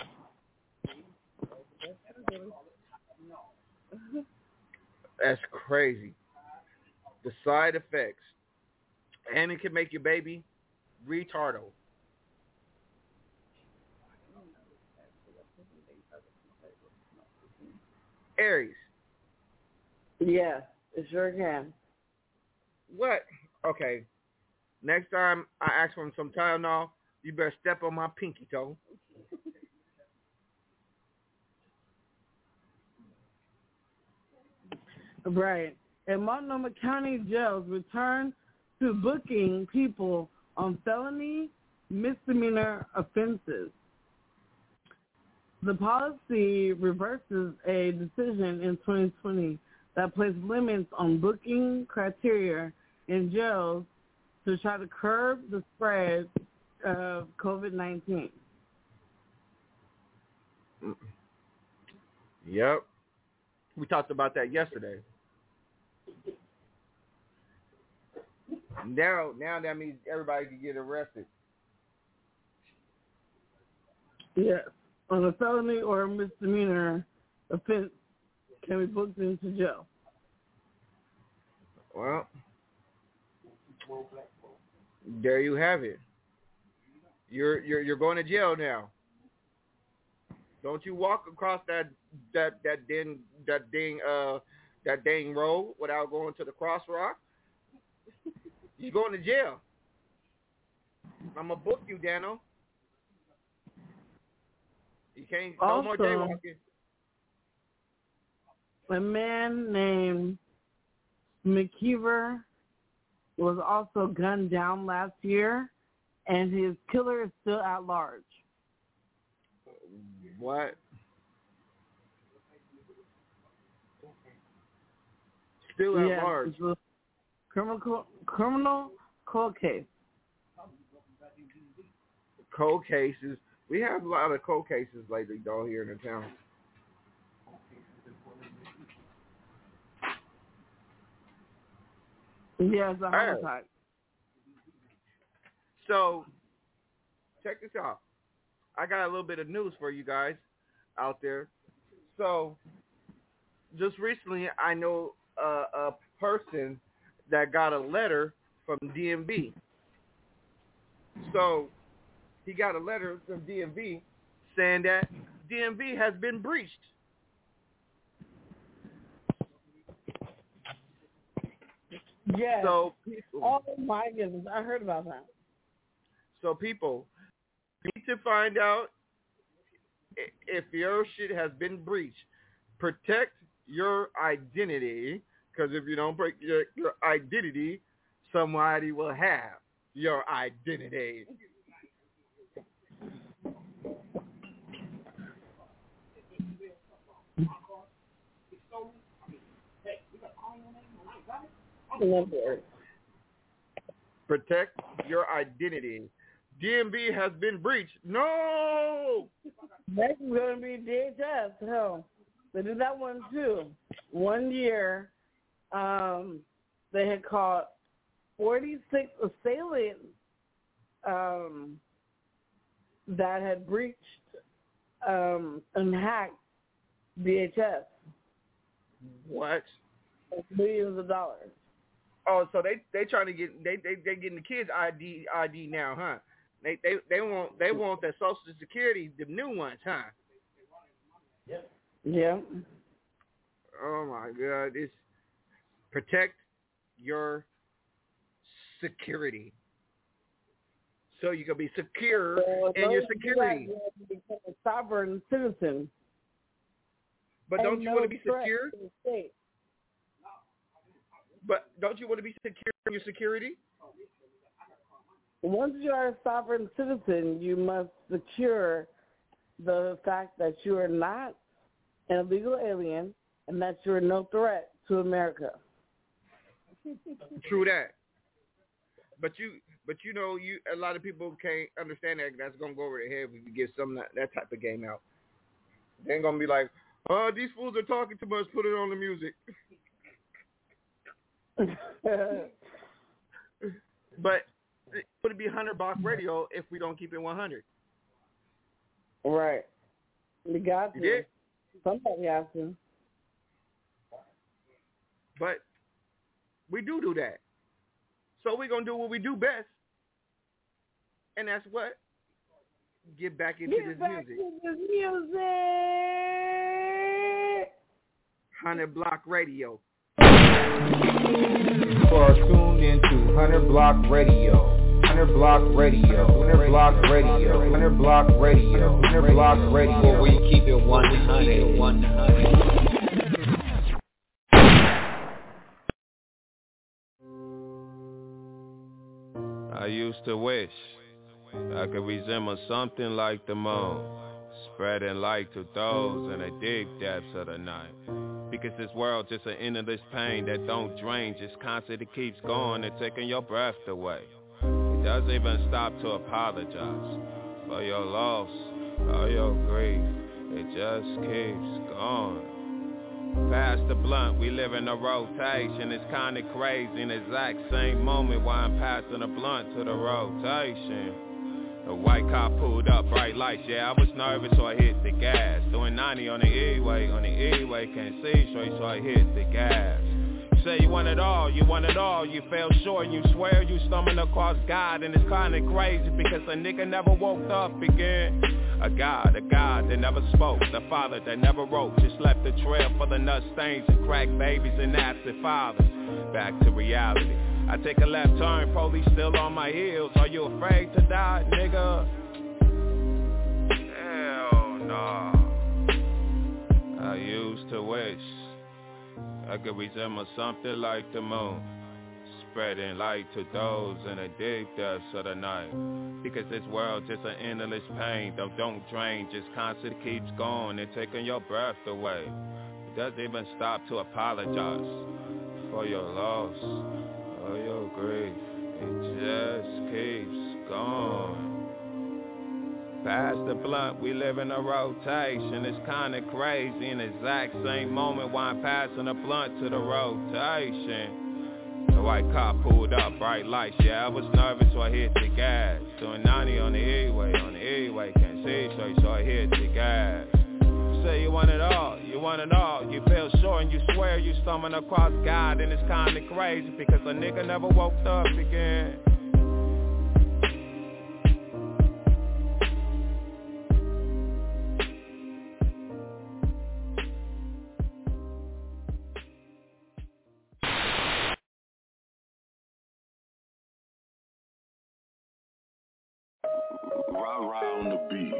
That's crazy. The side effects. And it can make your baby retardo. Aries. Yeah, it sure can. What? Okay. Next time I ask for some Tylenol, you better step on my pinky toe. Right. And Multnomah County jails return to booking people on felony misdemeanor offenses. The policy reverses a decision in twenty twenty that placed limits on booking criteria in jails to try to curb the spread of COVID nineteen. Yep. We talked about that yesterday. Now, now that means everybody can get arrested. Yes. On a felony or a misdemeanor offense can be booked into jail. Well, there you have it. You're you're you're going to jail now. Don't you walk across that that that dang that dang uh that dang road without going to the crosswalk. You're going to jail. I'm gonna book you, Dano. You can't. No Also, more jaywalking. A man named McKeever was also gunned down last year, and his killer is still at large. What? Still at yes, large. It's a criminal criminal cold case. Cold cases. We have a lot of cold cases lately, though, here in the town. Yes, a homicide. Right. So, check this out. I got a little bit of news for you guys out there. So, just recently, I know uh, a person that got a letter from D M V. So, he got a letter from D M V saying that D M V has been breached. Yes. So, oh my goodness, I heard about that. So people need to find out if your shit has been breached. Protect your identity, because if you don't break your, your identity, somebody will have your identity. Protect your identity. D M V has been breached. No! Next is going to be D H S. Hell, they did that one too. One year, um, they had caught forty-six assailants um, that had breached um, and hacked D H S. What? Millions of dollars. Oh, so they they trying to get they they they getting the kids I D I D now, huh? They they they want they want that Social Security, the new ones, huh? Yep. Yeah. Oh my God! It's protect your security, so you can be secure so in your security. You become a sovereign citizen. But don't and you no want to be threat secure? to the state. But don't you want to be secure in your security? Once you are a sovereign citizen, you must secure the fact that you are not an illegal alien and that you are no threat to America. True that. But you, but you know, you a lot of people can't understand that. That's gonna go over their head if you get some that, that type of game out. They ain't gonna be like, oh, these fools are talking too much. Put it on the music. But would it be Hunter Block Radio if we don't keep it one hundred? Right. We got to. You did? Somebody has to. But we do do that. So we're going to do what we do best. And that's what? Get back into Get this back music. to this music. Hunter Block Radio. You are tuned into Hunter Block Radio. Hunter Block Radio. Hunter Block Radio. Hunter Block Radio. Hunter Block Radio. Where we keep it one hundred. one hundred. I used to wish I could resemble something like the moon, spreading light to those in the deep depths of the night. Because this world just an endless pain that don't drain, just constantly keeps going and taking your breath away. It doesn't even stop to apologize for your loss or your grief. It just keeps going. Pass the blunt, we live in a rotation. It's kinda crazy in the exact same moment while I'm passing the blunt to the rotation. The white car pulled up, bright lights, yeah, I was nervous, so I hit the gas. Doing ninety on the E-way, on the E-way, can't see straight, so I hit the gas. You say you want it all, you want it all, you fell short, and you swear you stumbled across God, and it's kinda crazy, because a nigga never woke up again. A God, a God that never spoke, the father that never wrote, just left a trail for the nut stains and crack babies and absent fathers. Back to reality. I take a left turn, police still on my heels. Are you afraid to die, nigga? Hell no. I used to wish I could resemble something like the moon, spreading light to those in the deep depths of the night. Because this world just an endless pain, though don't drain, just constant keeps going and taking your breath away. It doesn't even stop to apologize for your loss or your grief. It just keeps going. Pass the blunt, we live in a rotation. It's kinda crazy in the exact same moment while I'm passing the blunt to the rotation. The white car pulled up, bright lights, yeah, I was nervous, so I hit the gas. Doing ninety on the E-way, on the E-way, can't see straight, so I hit the gas. You say you want it all, you want it all, you feel sure and you swear you stumbling across God, and it's kinda crazy because a nigga never woke up again. Rah-rah on the beat.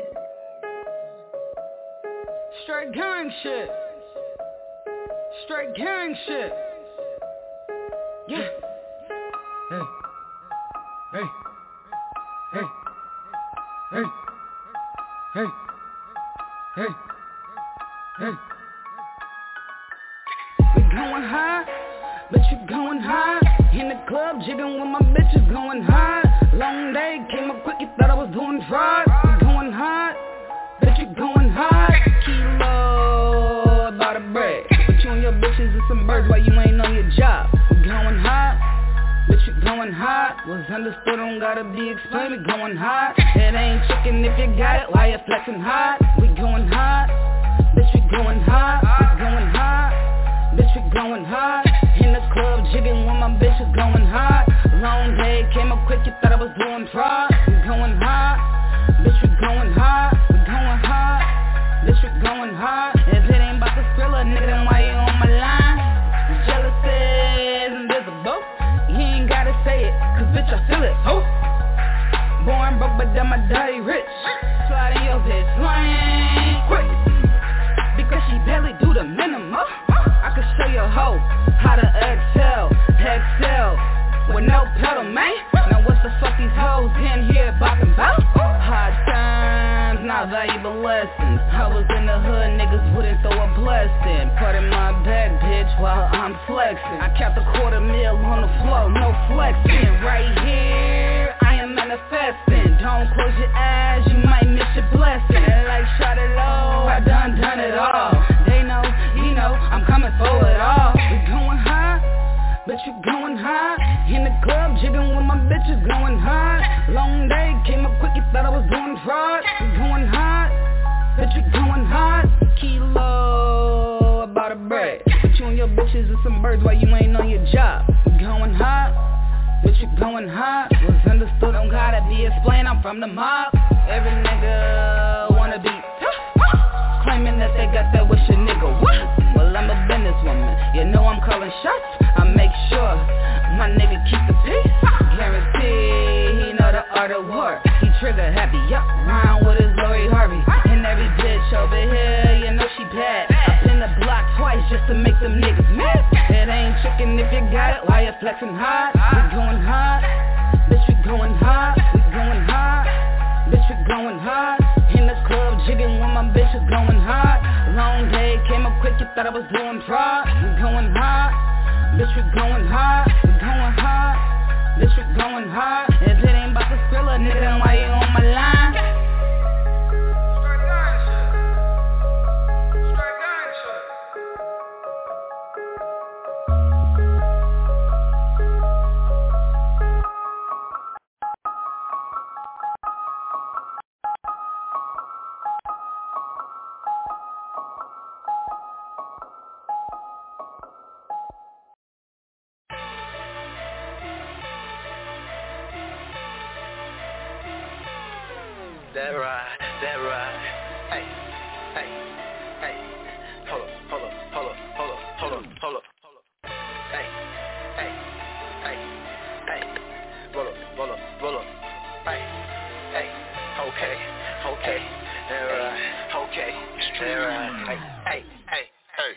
Straight gang shit. Straight gang shit. Yeah. Hey. Hey. Hey. Hey. Hey. Hey. Hey. We going high, but you going high. In the club jigging with my bitches going high. Long day came up quick, you thought I was doing fraud. We going high, but you going high. Kilo about a bread, but you and your bitches is some birds while you ain't on your job. We going high, but you going high. Was understood, don't gotta be explained. We going high. It ain't chicken if you got it, why you flexing high? We going high, bitch we going high. We going high, bitch we going high. In the club jigging when my bitch is going high. Long day came up quick, you thought I was doing fraud. We going high, bitch we going high. We going high, bitch we going high. If it ain't about the thriller, nigga, then why you on my line? Jealousy is invisible. You ain't gotta say it, cause bitch I feel it. Oh, born broke but then my daddy rich. Slide in your bitch lane quick, because she barely do the minimum. I could show your hoe how to excel, excel with no pedal, man. Now what the fuck these hoes in here bopping about? Hard times, not valuable lessons. I was in the hood, niggas wouldn't throw a blessing. Pardon my back, bitch, while I'm flexing. I kept a quarter mil on the floor, no flexing. Right here, I am manifesting. Don't close your eyes, you might miss your blessing. Like shot it low, I done done it all. They know, you know, I'm coming for it all. We going high, but you going high. In the club jigging with my bitches going high. Long day came up quick, you thought I was doing fraud. We going high, but you going high. Kilo about a bread, but you and your bitches is some birds while you ain't on your job. We going high, but you going high. Was understood, don't gotta be explained, I'm from the mob. Every nigga wanna be tough, claiming that they got that with your nigga. What? Well, I'm a businesswoman, you know I'm calling shots. I make sure my nigga keep the peace. Guarantee he know the art of war. He trigger happy, yup, round with his Lori Harvey. And every bitch over here, you know she bad. I pin the block twice just to make them niggas mad. It ain't chicken if you got it, why you flexing high? We going high, bitch we going high. We going high, bitch we going high. In the club jigging when my bitch is going high. Long day came up quick, you thought I was doing fraud. We going high, bitch we going high. We going high, bitch we going high. If it ain't about the thriller, nigga, then why you on my line? right, that right. Hey, hey, hey. Hold up, hold up, hold up, hold up, hold up, hold up, hold up. Hey, hey, hey, hey. Roll up, roll up, roll up. Hey, hey. Okay, okay, that right. Okay, that right. Hey, hey, hey, hey.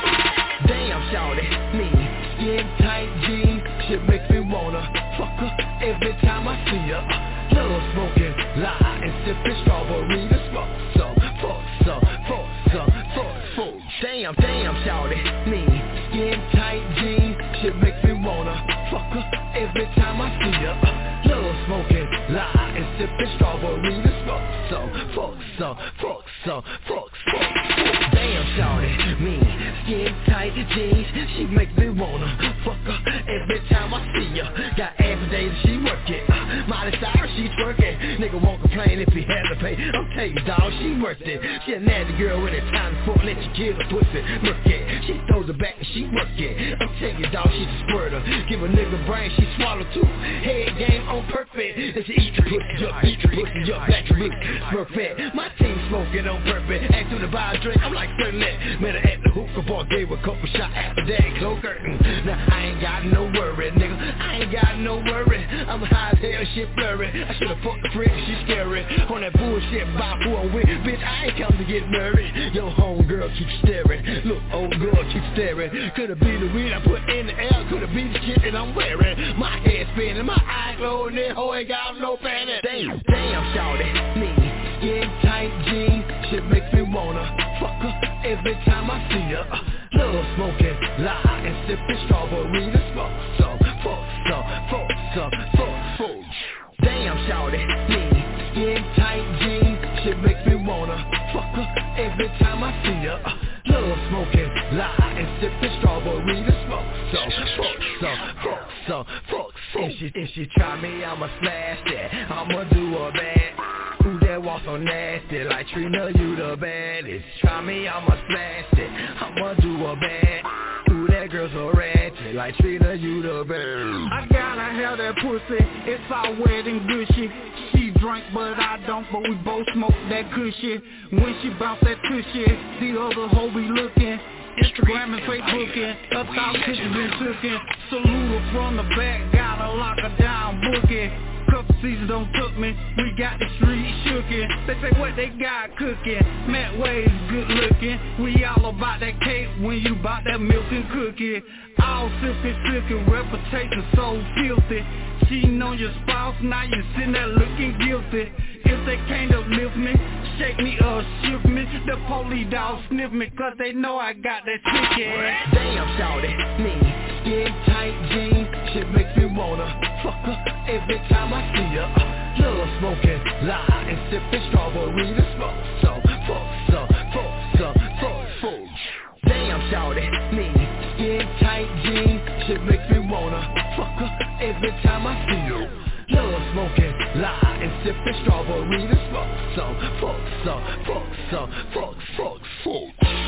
Damn, shawty, me, skin tight jeans, shit makes me wanna fuck her every time I see her. Love smoking, lie, and sipping strawberry to smoke some, fuck some, fuck some, fuck, fuck. Damn, damn, shawty, me, skin tight jeans, shit makes me wanna fuck her every time I see her. Love smoking, lie, and sipping strawberry to smoke some, fuck some, fuck some, fuck, fuck. Damn, shawty, me, skin tight jeans, she makes me wanna fuck her every time I see her. Got every day that she working, uh, Miley Cyrus, she twerking. Nigga won't complain if he had to pay. I'm telling you, dawg, she worth it. She a nasty girl with a time for let your kids a twisted. Look it, she throws it back and she work it. I'm telling you, dawg, she's a squirter. Give a nigga brain, she swallow too. Head game on perfect, and she eat your pussy up, eat your pussy up, back to root. Perfect, my team smoking on perfect. Asked her to buy a drink, I'm like, certain that. Met her at the hookah bar, gave her a couple shots after that, close curtain. Now I ain't got no worry, nigga, I ain't got no worry. I'm high as hell, shit blurry. I should've fucked the freak, she scary. On that bullshit about who I'm with, bitch, I ain't come to get married. Yo, homegirl keep staring, look, old girl keep staring. Could've been the weed I put in the air, could've been the shit that I'm wearing. My head spinning, my eyes closed, and hoe ain't got no panic. Damn, damn, shawty, me, skin tight jeans, shit makes me wanna fuck her every time I see her. Love smoking, lie, and sipping strawberry to smoke some, fuck some, fuck some, fuck, fuck. Damn, shawty, me, skin tight jeans, shit makes me wanna fuck her every time I see her. Love smoking, lie, and sipping strawberry to smoke some, fuck some, fuck some, fuck, fuck. If she, if she try me, I'ma smash that, I'ma do her bad. Who that walk so nasty, like Trina, you the baddest. Try me, I'ma smash it, I'ma do her bad. Who that girl so ratchet, like Trina, you the best. I gotta have that pussy, it's all wet and gushy. She drink but I don't, but we both smoke that cushy. When she bounce that cushy, the other hoe be looking. Instagram and Facebooking, a thousand pictures been tookin'. Salute her from the back, gotta lock her down, booking. Couple seasons don't took me, we got the street shookin'. They say what they got cooking, Matt Wade's good looking. We all about that cake when you bout that milk and cookie. All silky silky, reputation so filthy. Cheating on your spouse, now you sitting there looking guilty. If they can't uplift me, shake me or shift me, the police dogs sniff me, cause they know I got that ticket. Damn, shawty, me, skin tight jeans, shit makes me wanna fuck her every time I see her. Love smoking, lie, and sipping strawberry to smoke some, fuck some, fuck some, fuck, fuck. Damn, shawty, me, skin tight jeans, shit makes me wanna fuck her every time I see her. Love smoking, lie, and sipping strawberry to smoke some, fuck some, fuck some, fuck, fuck, fuck.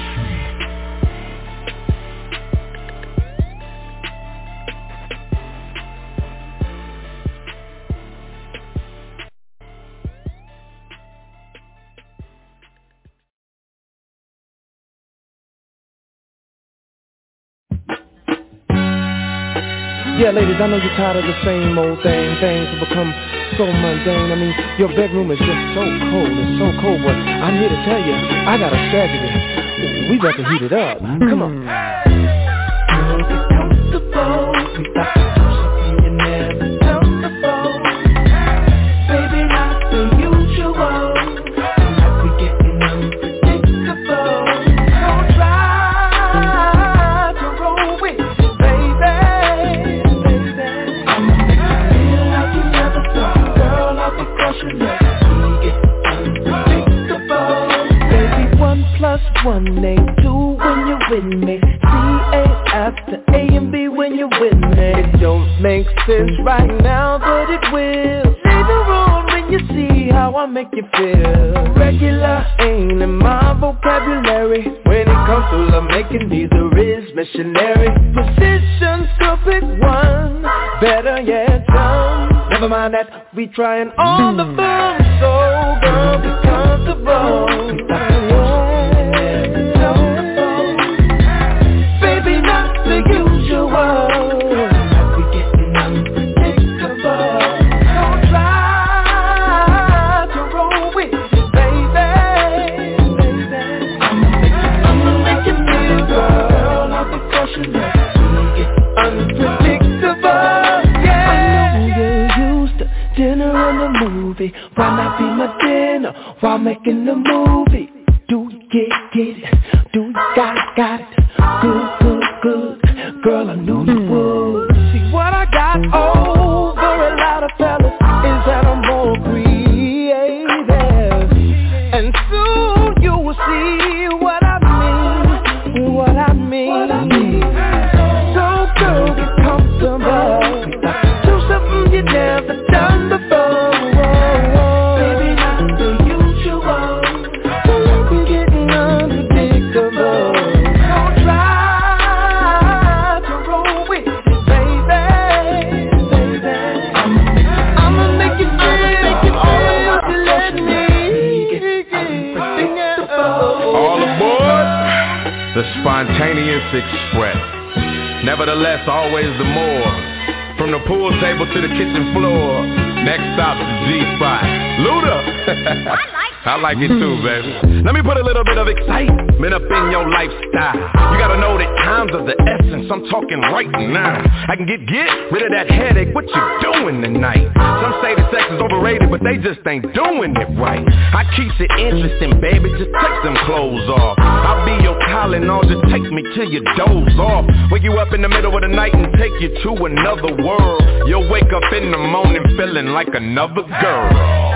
Yeah, ladies, I know you're tired of the same old thing. Things have become so mundane. I mean, your bedroom is just so cold. It's so cold, but I'm here to tell you, I got a strategy. We got to heat it up. Come on. Girl, get comfortable. We got to do something you never done before. Baby, not the usual. Tonight we getting unpredictable. Don't try to roll with me, baby. Baby, one plus one ain't two when you're with me. C ain't after A and B when you're with me. It don't make sense right now, but it will. Say the room when you see how I make you feel. Regular ain't in my vocabulary. When it comes to love making, these are is missionary. Positions, go pick one. Better yet, some. Never mind that, we trying on the phone. So girl, be comfortable. Baby, not the usual. We getting unpredictable. Don't try to roll with me, baby. I'ma make you feel, girl, I'll be cautious. Unpredictable, yeah. I know you're used to dinner and a movie. Why not be my dinner while making the movie? Do you get, get it? Do you got it, got it? Good, good, good. Girl, I knew you would. See, what I got over a lot of fellas is that I'm more creative. And soon you will see what I mean, what I mean. What I mean. So girl, get comfortable. Do something you never done before. Baby, not the usual. Don't be getting unpredictable. Don't try to roll with me, baby, baby. I'ma make you feel all you let me get unpredictable. All aboard the Spontaneous Express. Nevertheless, always the more. From the pool table to the kitchen floor. Next stop is G-Spot. Luda. I like it too, baby. Let me put a little bit of excitement up in your lifestyle. You gotta know that time's of the essence. I'm talking right now. I can get get rid of that headache. What you doing tonight? Some say that sex is overrated, but they just ain't doing it right. I keeps it interesting, baby. Just take them clothes off. I'll be your Tylenol. Just take me till you doze off. Wake you up in the middle of the night and take you to another world. You'll wake up in the morning feeling like another girl.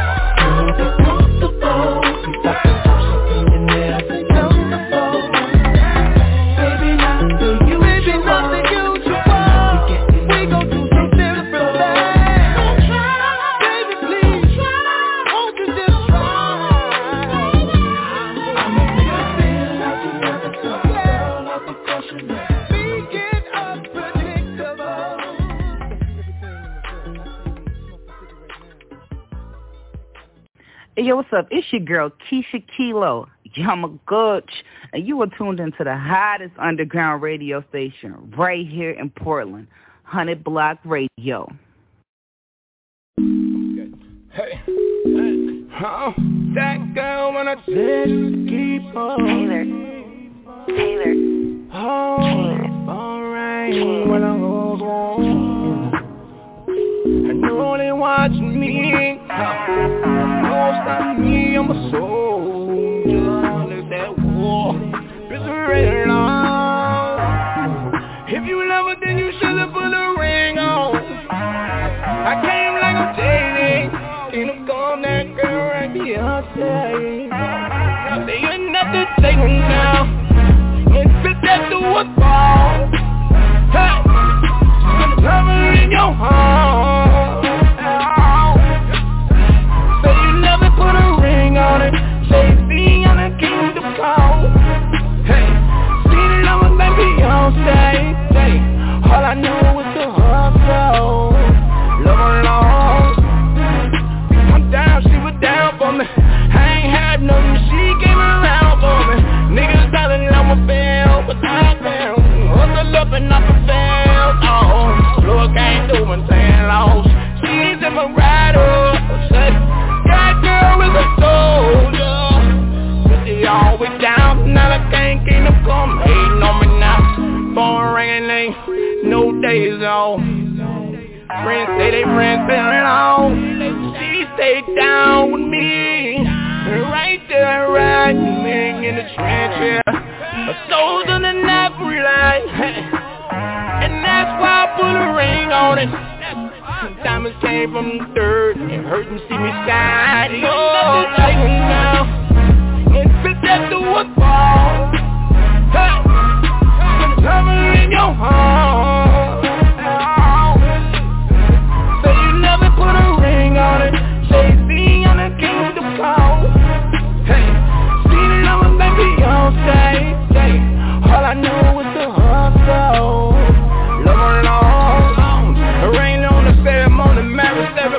Hey, yo, what's up? It's your girl, Keisha Kilo, Yamagooch, and you are tuned into the hottest underground radio station right here in Portland, one hundred Block Radio. Hey, hey, huh? That girl when I said keep on. Taylor, Taylor, Oh, alright, when I go wrong. I know they watching me. Don't stop me, I'm a soldier. There's that war, it's ready long. If you love her, then you should have put a ring on. I came like I'm dating. Ain't no calm that girl right Beyonce. I say you're not the same now. Let's fit that to a ball. Hey, I'm coming in your heart. Say you never put a ring on it. Say see on the kingdom call. Hey, seen it on my Beyonce. Hey, all I knew was the hustle. Love alone. I'm down, she was down for me. I ain't had nothing, she came around for me. Niggas telling I'm a fail, but I fail. Hustle up and up and fail. Oh, look, I ain't doing ten lost. She's in my rider. Said, that girl is a soldier. But they always down, now I can't keep them come hating on me now. Phone ringing, ain't no days off. Friends say they friends feeling on. She stayed down with me, right there, right me in the trenches. Her soul's on the knife relight, and that's why I put a ring on it. Diamonds came from the dirt, it hurt to see me shine. Oh, take me now, and fit that to a ball. Hey, I'm coming in your heart. Say you never put a ring on it. Say see on the kingdom call. Hey, seen it on my Beyonce. Hey, all I knew was the hustle. Love alone. Rain on the ceremony, marriage every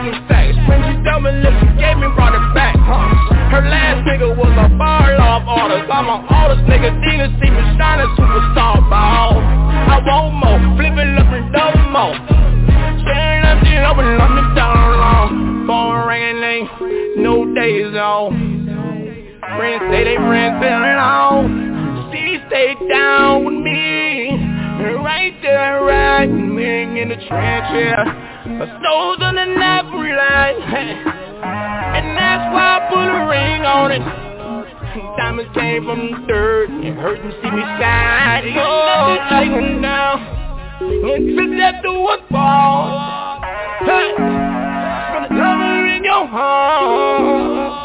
Goldman Sachs. When she told me look, she gave me, brought it back, huh? Her last nigga was a bar off orders. I'm an artist, nigga, niggas see me shining superstar ball. I want more, flipping up and double more. Sharing up the open, I'm the down long. Phone ringing, ain't no days off. Friends say they friends feeling on. She stay down with me, right there, right me in the trench, yeah. A snow's on the night light, and that's why I put a ring on it. Diamonds came from the dirt, it hurt to see me shine. Oh, taking down, and took that to a fall. Hey, from the color in your heart.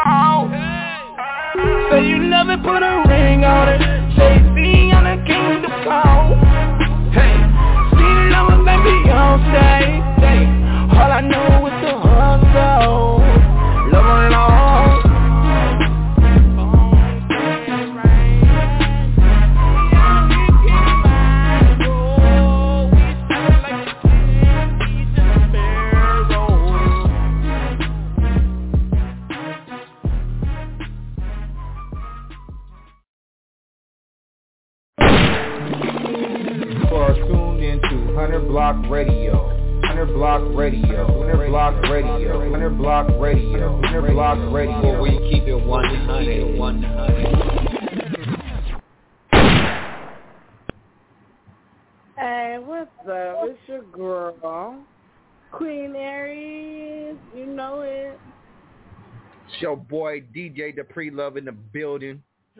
Say you never put a ring on it. Say see on the kingdom call. Hey, see love like Beyonce. Hey, all I know is the hustle. Love alone. Hunter Block Radio, Hunter Block Radio, Hunter Block Radio, Hunter Block Radio, Hunter Block Radio, where we keep it one hundred, one hundred. Hey, what's up? It's your girl, Queen Aries. You know it. It's your boy D J Dupree Love in the building.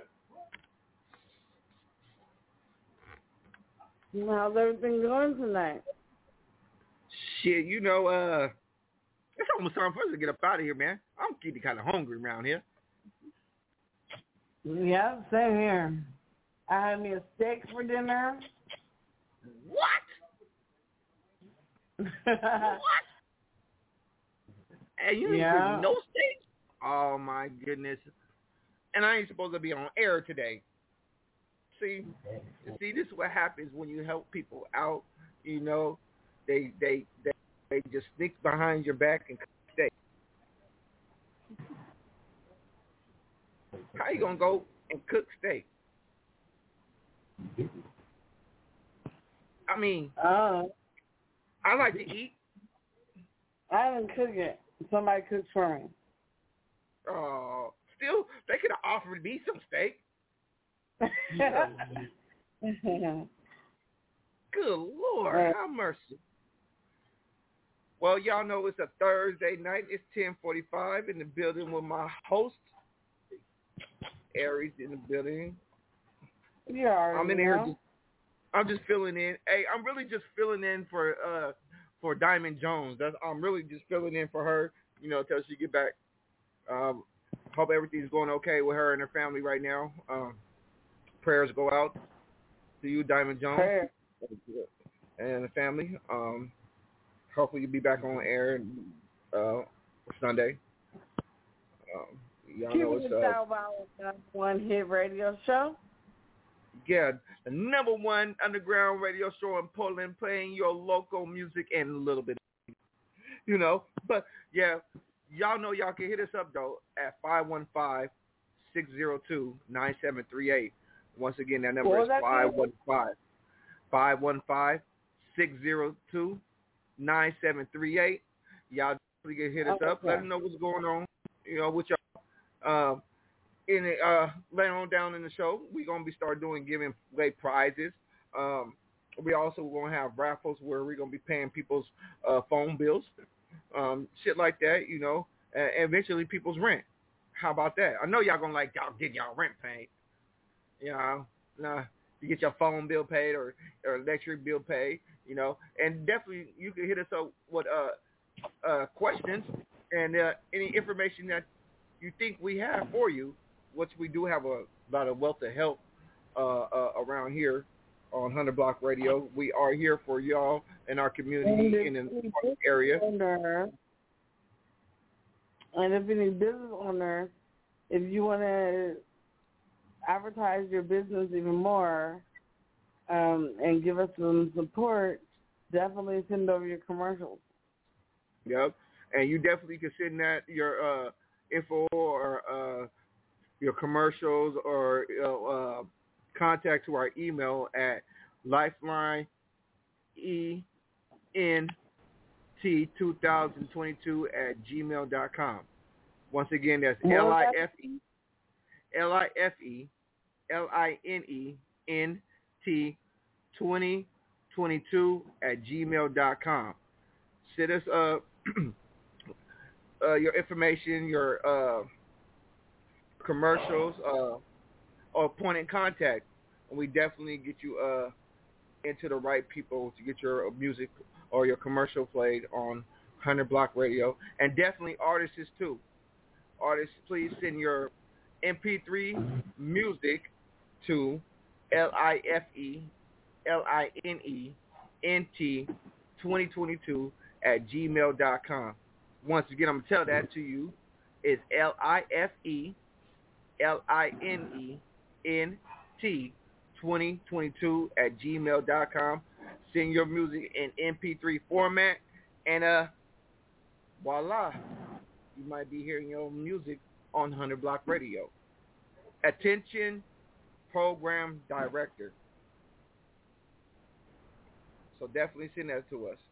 How's everything going tonight? Shit, you know, uh, it's almost time for us to get up out of here, man. I'm getting kind of hungry around here. Yeah, same here. I had me a steak for dinner. What? What? Hey, you yeah. ain't no steak? Oh, my goodness. And I ain't supposed to be on air today. See, see, this is what happens when you help people out. You know, they they they, they just sneak behind your back and stay. How you gonna go and cook steak? I mean, uh, I like to eat. I didn't cook it. Somebody cooked for me. Oh, uh, still, they could have offered me some steak. Good Lord, have mercy. Well, y'all know it's a Thursday night. It's ten forty-five in the building with my host, Aries, in the building. Yeah, I'm in here. Just, I'm just filling in. Hey, I'm really just filling in for uh for Diamond Jones. That's I'm really just filling in for her. You know, until she get back. Um, hope everything's going okay with her and her family right now. Um. Prayers go out to you, Diamond Jones, Prayer. and the family. Um, hopefully you'll be back on air uh, Sunday. Um, y'all Keep know it's uh, one hit radio show. Yeah, the number one underground radio show in Portland, playing your local music and a little bit, you know. But yeah, y'all know y'all can hit us up though at five one five, six zero two, nine seven three eight. Once again, that number is five one five, five one five, six zero two, nine seven three eight. Y'all definitely can hit us okay. up. Let us know what's going on, you know, with y'all. Um, in it, uh, later on down in the show, we're going to be start doing giving away prizes. Um, we also going to have raffles where we're going to be paying people's uh, phone bills, um, shit like that, you know, and eventually people's rent. How about that? I know y'all going to like, y'all get y'all rent paid. You know, nah, you get your phone bill paid or, or electric bill paid, you know, and definitely you can hit us up with uh, uh, questions and uh, any information that you think we have for you, which we do have a lot of wealth of help uh, uh, around here on Hunter Block Radio. We are here for y'all in our community in the area. Owner, and if any business owner, if you want to advertise your business even more um, and give us some support, definitely send over your commercials. Yep. And you definitely can send that your uh, info or uh, your commercials or you know, uh, contact to our email at lifeline e n t two thousand twenty-two at gmail dot com. Once again, that's L I F E L I F E L I N E N T twenty twenty-two at gmail dot com. Send us uh, uh, your information, your uh, commercials, uh, or point in contact, and we definitely get you uh, into the right people to get your music or your commercial played on one hundred Block Radio, and definitely artists too. Artists, please send your M P three music to L I F E L I N E N T twenty twenty-two at gmail dot com. Once again, I'm going to tell that to you. It's L I F E L I N E N T twenty twenty-two at gmail dot com. Send your music in M P three format, and uh, voila, you might be hearing your music on one hundred Block Radio. Attention, program director. So definitely send that to us.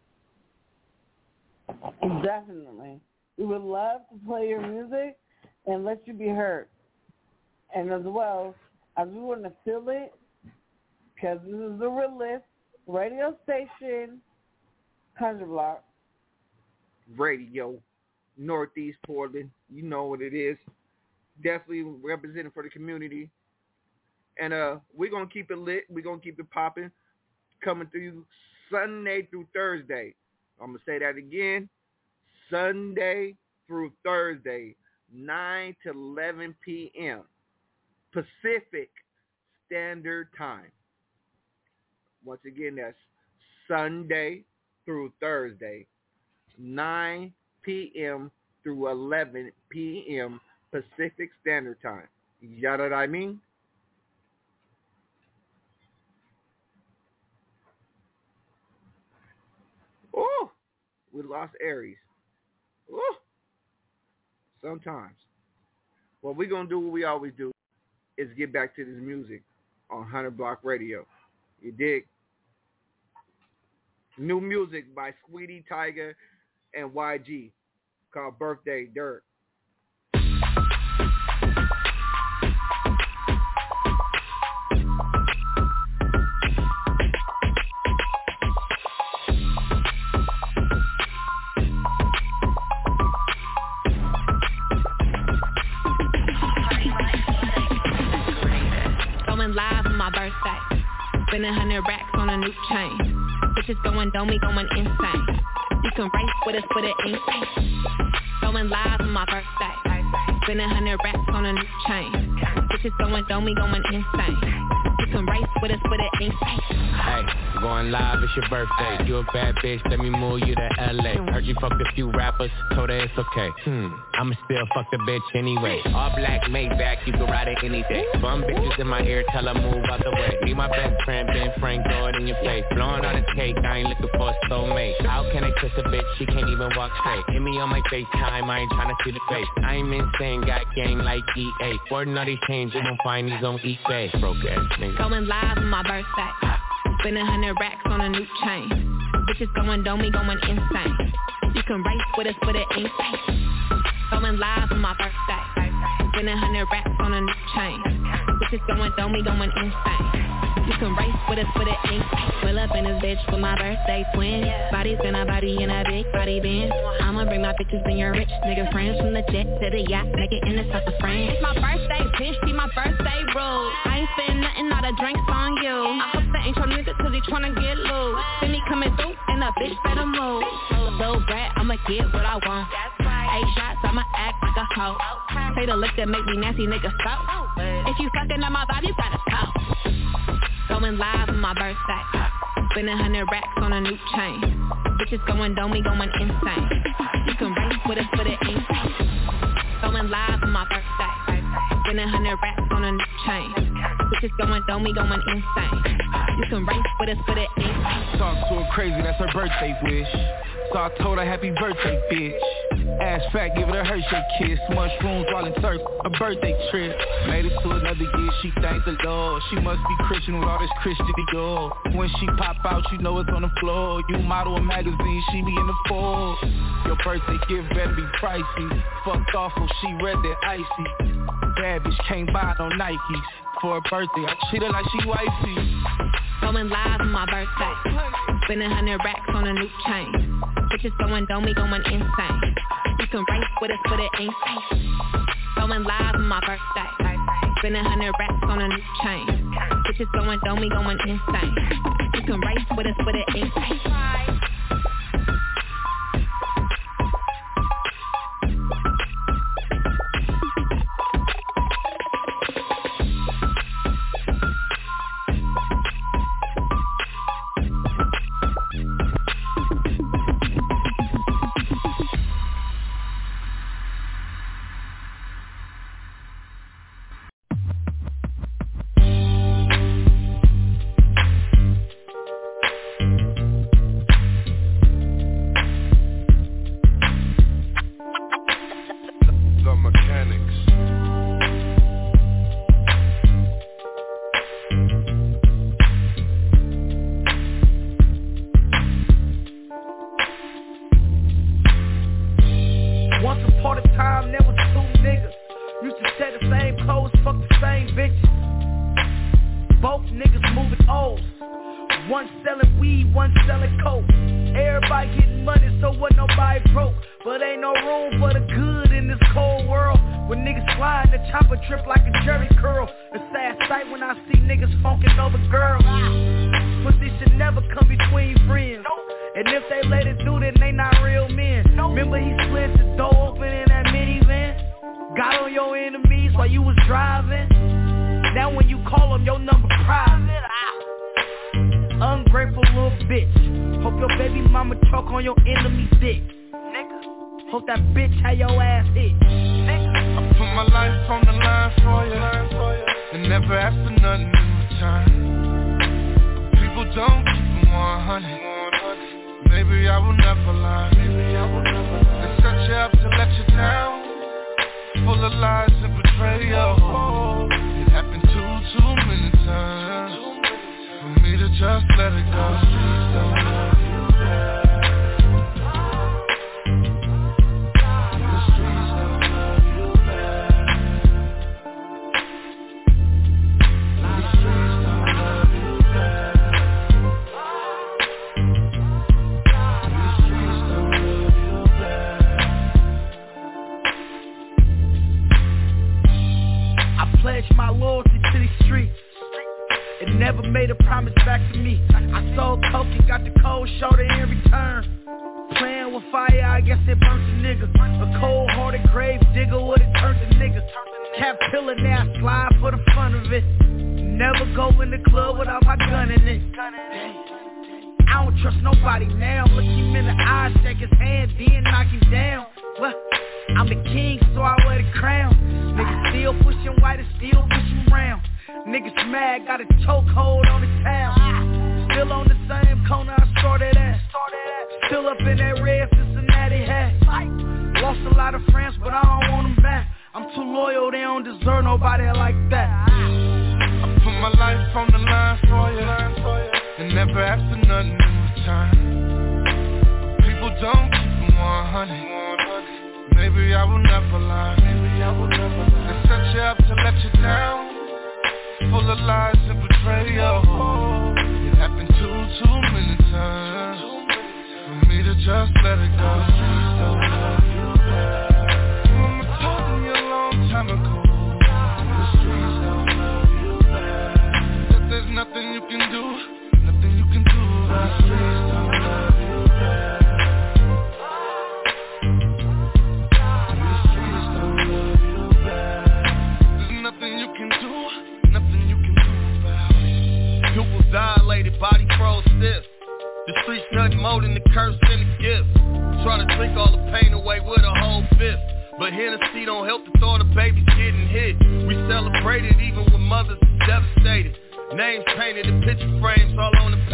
Definitely. We would love to play your music and let you be heard. And as well, as we want to fill it, because this is the realist radio station, one hundred Block Radio, Northeast Portland. You know what it is. Definitely representing for the community. And uh, we're going to keep it lit. We're going to keep it popping. Coming through Sunday through Thursday. I'm going to say that again. Sunday through Thursday, nine to eleven p.m. Pacific Standard Time. Once again, that's Sunday through Thursday, nine p.m. through eleven p.m. Pacific Standard Time. You know what I mean? Oh, we lost Aries. Oh, sometimes. Well, we're going to do what we always do, is get back to this music on one hundred Block Radio. You dig? New music by Sweetie, Tiger, and Y G called Birthday Dirt. Spend a hundred racks on a new chain. Bitches going dummy, going insane. You can race with us, but it ain't safe. Going live on my birthday. Spend a hundred racks on a new chain. Bitches going dummy, going insane. You can race with us, but it ain't safe. Hey, going live, it's your birthday. You a bad bitch, let me move you to L A. Heard you fucked a few rappers, told her it's okay. Hmm, I'ma still fuck the bitch anyway. All black, Maybach, you can ride it any day. Bum bitches in my ear, tell her move out the way. Be my best friend, Ben Frank, throw it in your face. Blowing all this cake, I ain't looking for a soulmate. How can I kiss a bitch, she can't even walk straight. Hit me on my FaceTime, I ain't tryna see the face. I'm insane, got game like E A. Sporting all these chains, you gon' find these on eBay. Broke ass nigga. Going live on my birthday. Spend a hundred racks on a new chain. Bitches going dummy, going insane. You can race with us, but it ain't safe. Going live on my birthday. Spend a hundred racks on a new chain. Bitches going dummy, going insane. You can race with us, but it ain't safe. Pull up in this bitch for my birthday twin. Body's gonna body in a big body bin. I'ma bring my bitches and your rich nigga friends. From the jet to the yacht, make it in the south of France. It's my birthday, bitch, be my birthday rule. I ain't spend nothing, all the drinks on you. I hope that ain't your nigga, cause he tryna get loose. See me coming through, and a bitch better move. Little brat, I'ma get what I want. Eight shots, I'ma act like a hoe. Say the lick that make me nasty, nigga, stop. If you fucking on my vibe, you gotta stop. Going live on my birthday. Spend a hundred racks on a new chain. Bitches going dummy, going insane. You can race with us, but it ain't safe. Going live on my birthday. Spend a hundred racks on a new chain. Bitches going dummy, going insane. You can race with us, but it ain't safe. Talk to her crazy, that's her birthday wish. So I told her happy birthday, bitch. Ass fat, give it a Hershey kiss. Mushrooms while in Turk, a birthday trip. Made it to another year, she thanked the Lord. She must be Christian with all this Christian Dior. When she pop out, you know it's on the floor. You model a magazine, she be in the Forbes. Your birthday gift better be pricey. Fucked off when she read that icy. Bad bitch can't buy no Nikes. For her birthday, I treat her like she wifey. Going live on my birthday. Spending hundred racks on a new chain. Bitches going dumb, me going insane. You can race with us, but it ain't safe. Going live on my birthday. Spending hundred racks on a new chain. Bitches going dumb, me going insane. You can race with us, but it ain't safe.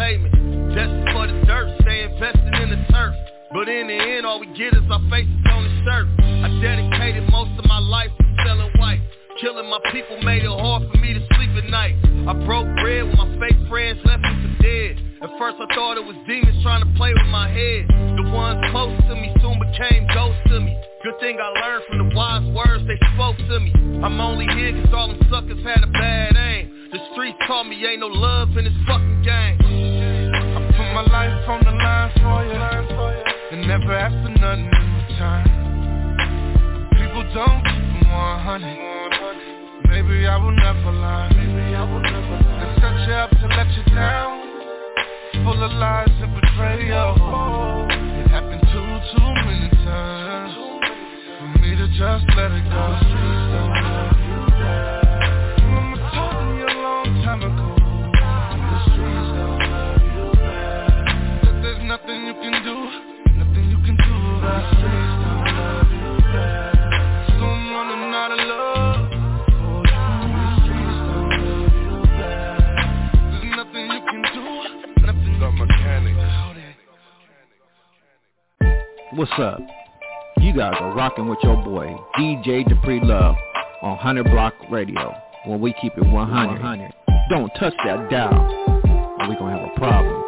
But in the end, all we get is our faces on the shirt. I dedicated most of my life to selling white. Killing my people made it hard for me to sleep at night. I broke bread when my fake friends left me for dead. At first I thought it was demons trying to play with my head. The ones close to me soon became ghosts to me. Good thing I learned from the wise words they spoke to me. I'm only here cause all them suckers had a bad aim. The streets taught me ain't no love in this fucking game. I put my life on the line for you, and never ask for nothing in return. People don't keep them one hundred. Maybe I will never lie. They set you up to let you down. Full of lies and betrayal. It happened too, too many times for me to just let it go. Streets don't love you back. Mama told me a long time ago. The streets don't love you back. That there's nothing you can do, nothing you can do about the streets don't love you back. So I'm running out of love. What's up? You guys are rocking with your boy D J Dupree Love on one hundred Block Radio, where we keep it one hundred. Don't touch that dial, or we gonna have a problem.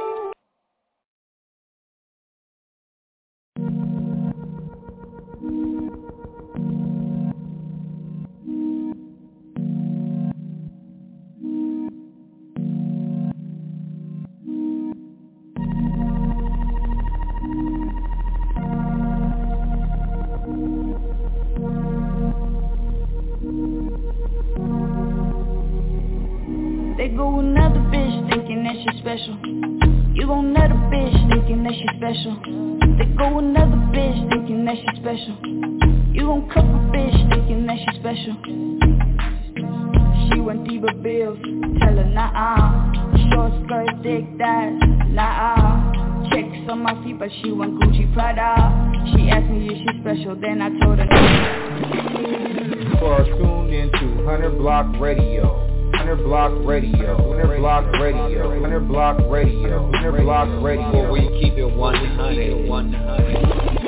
Special. You gon' let a bitch thinking that she special. They go another bitch thinking that she special. You gon' cuff a bitch thinking that she special. She want diva bills, tell her nah-uh. Short skirt, thick thighs, nah-uh. Checks on my feet but she want Gucci Prada. She asked me if she special, then I told her no. You are tuned into one hundred Block Radio. one hundred Block Radio, one hundred Block Radio, one hundred Block Radio, one hundred Block Radio, where we keep it one hundred, one hundred.